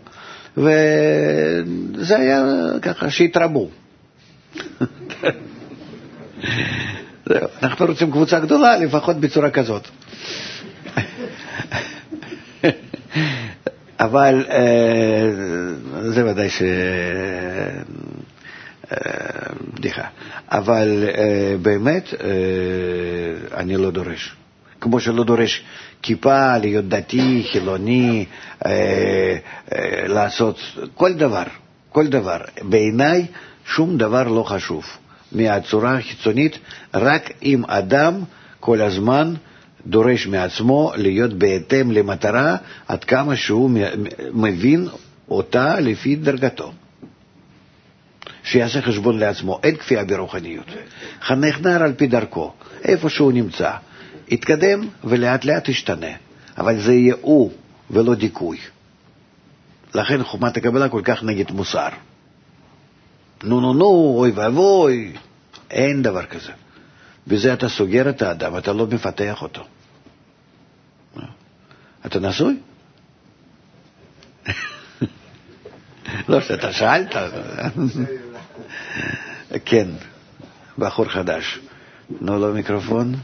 [SPEAKER 2] וזה היה ככה שהתרבו. אנחנו רוצים קבוצה גדולה, לפחות בצורה כזאת. אבל זה ודאי בדיחה. אבל באמת אני לא דורש. כמו שלא דורש כיפה, להיות דתי, חילוני, לעשות כל דבר. בעיניי שום דבר לא חשוב. מהצורה החיצונית, רק אם אדם כל הזמן דורש מעצמו להיות בהתאם למטרה, עד כמה שהוא מבין אותה לפי דרגתו. שיעשה חשבון לעצמו, אין כפייה ברוחניות. חנך נער על פי דרכו, איפה שהוא נמצא. יתקדם ולאט לאט ישתנה, אבל זה יהיה הוא ולא דיכוי. לכן חוכמת הקבלה כל כך נגד מוסר. נו, אוי ואבוי, אין דבר כזה. בזה אתה סוגר את האדם, אתה לא מפתח אותו. אתה נשוי? לא, שאתה שאלת. כן, בחור חדש. נו, לא מיקרופון.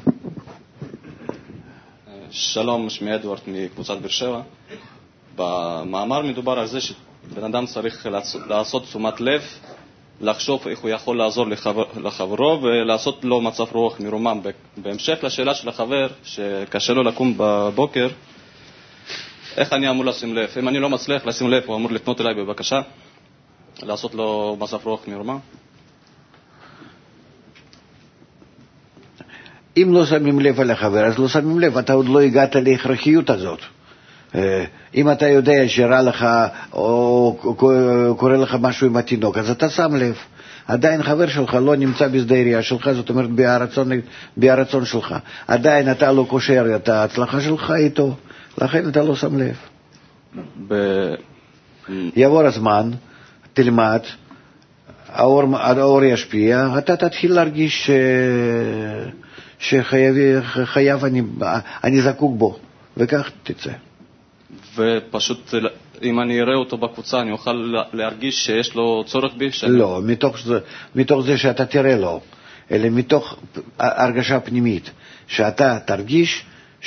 [SPEAKER 13] שלום, שמי אדוארד מקבוצת באר שבע. במאמר מדובר על זה שבן אדם צריך לעשות תשומת לב, לחשוב איך הוא יכול לעזור לחברו ולעשות לו מצב רוח מרומם. בהמשך לשאלה של החבר שקשה לו לקום בבוקר, איך אני אמור לשים לב? אם אני לא מצליח לשים לב, הוא אמור לפנות אליי בבקשה, לעשות לו מצב רוח מרומם.
[SPEAKER 2] אם לא שמים לב על החבר, אז לא שמים לב, אתה עוד לא הגעת להכרחיות הזאת. אם אתה יודע שרע לך או קורה לך משהו עם התינוק, אז אתה שם לב. עדיין חבר שלך לא נמצא בשדה הראייה שלך, זאת אומרת בהרצון שלך. עדיין אתה לא קושר את ההצלחה שלך איתו, לכן אתה לא שם לב. יעבור הזמן, תלמד, האור ישפיע, אתה תתחיל להרגיש שחייב אני זקוק בו, וכך תצא.
[SPEAKER 13] ופשוט אם אני אראה אותו בקבוצה, אני אוכל להרגיש שיש לו צורך בי?
[SPEAKER 2] לא, מתוך זה שאתה תראה לו, אלא מתוך הרגשה פנימית, שאתה תרגיש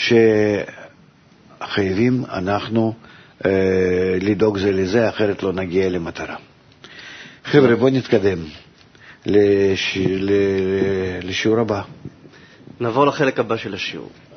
[SPEAKER 2] שחייבים אנחנו לדאוג זה לזה, אחרת לא נגיע למטרה. חבר'ה, בוא נתקדם לשיעור הבא.
[SPEAKER 1] נעבור לחלק הבא של השיעור.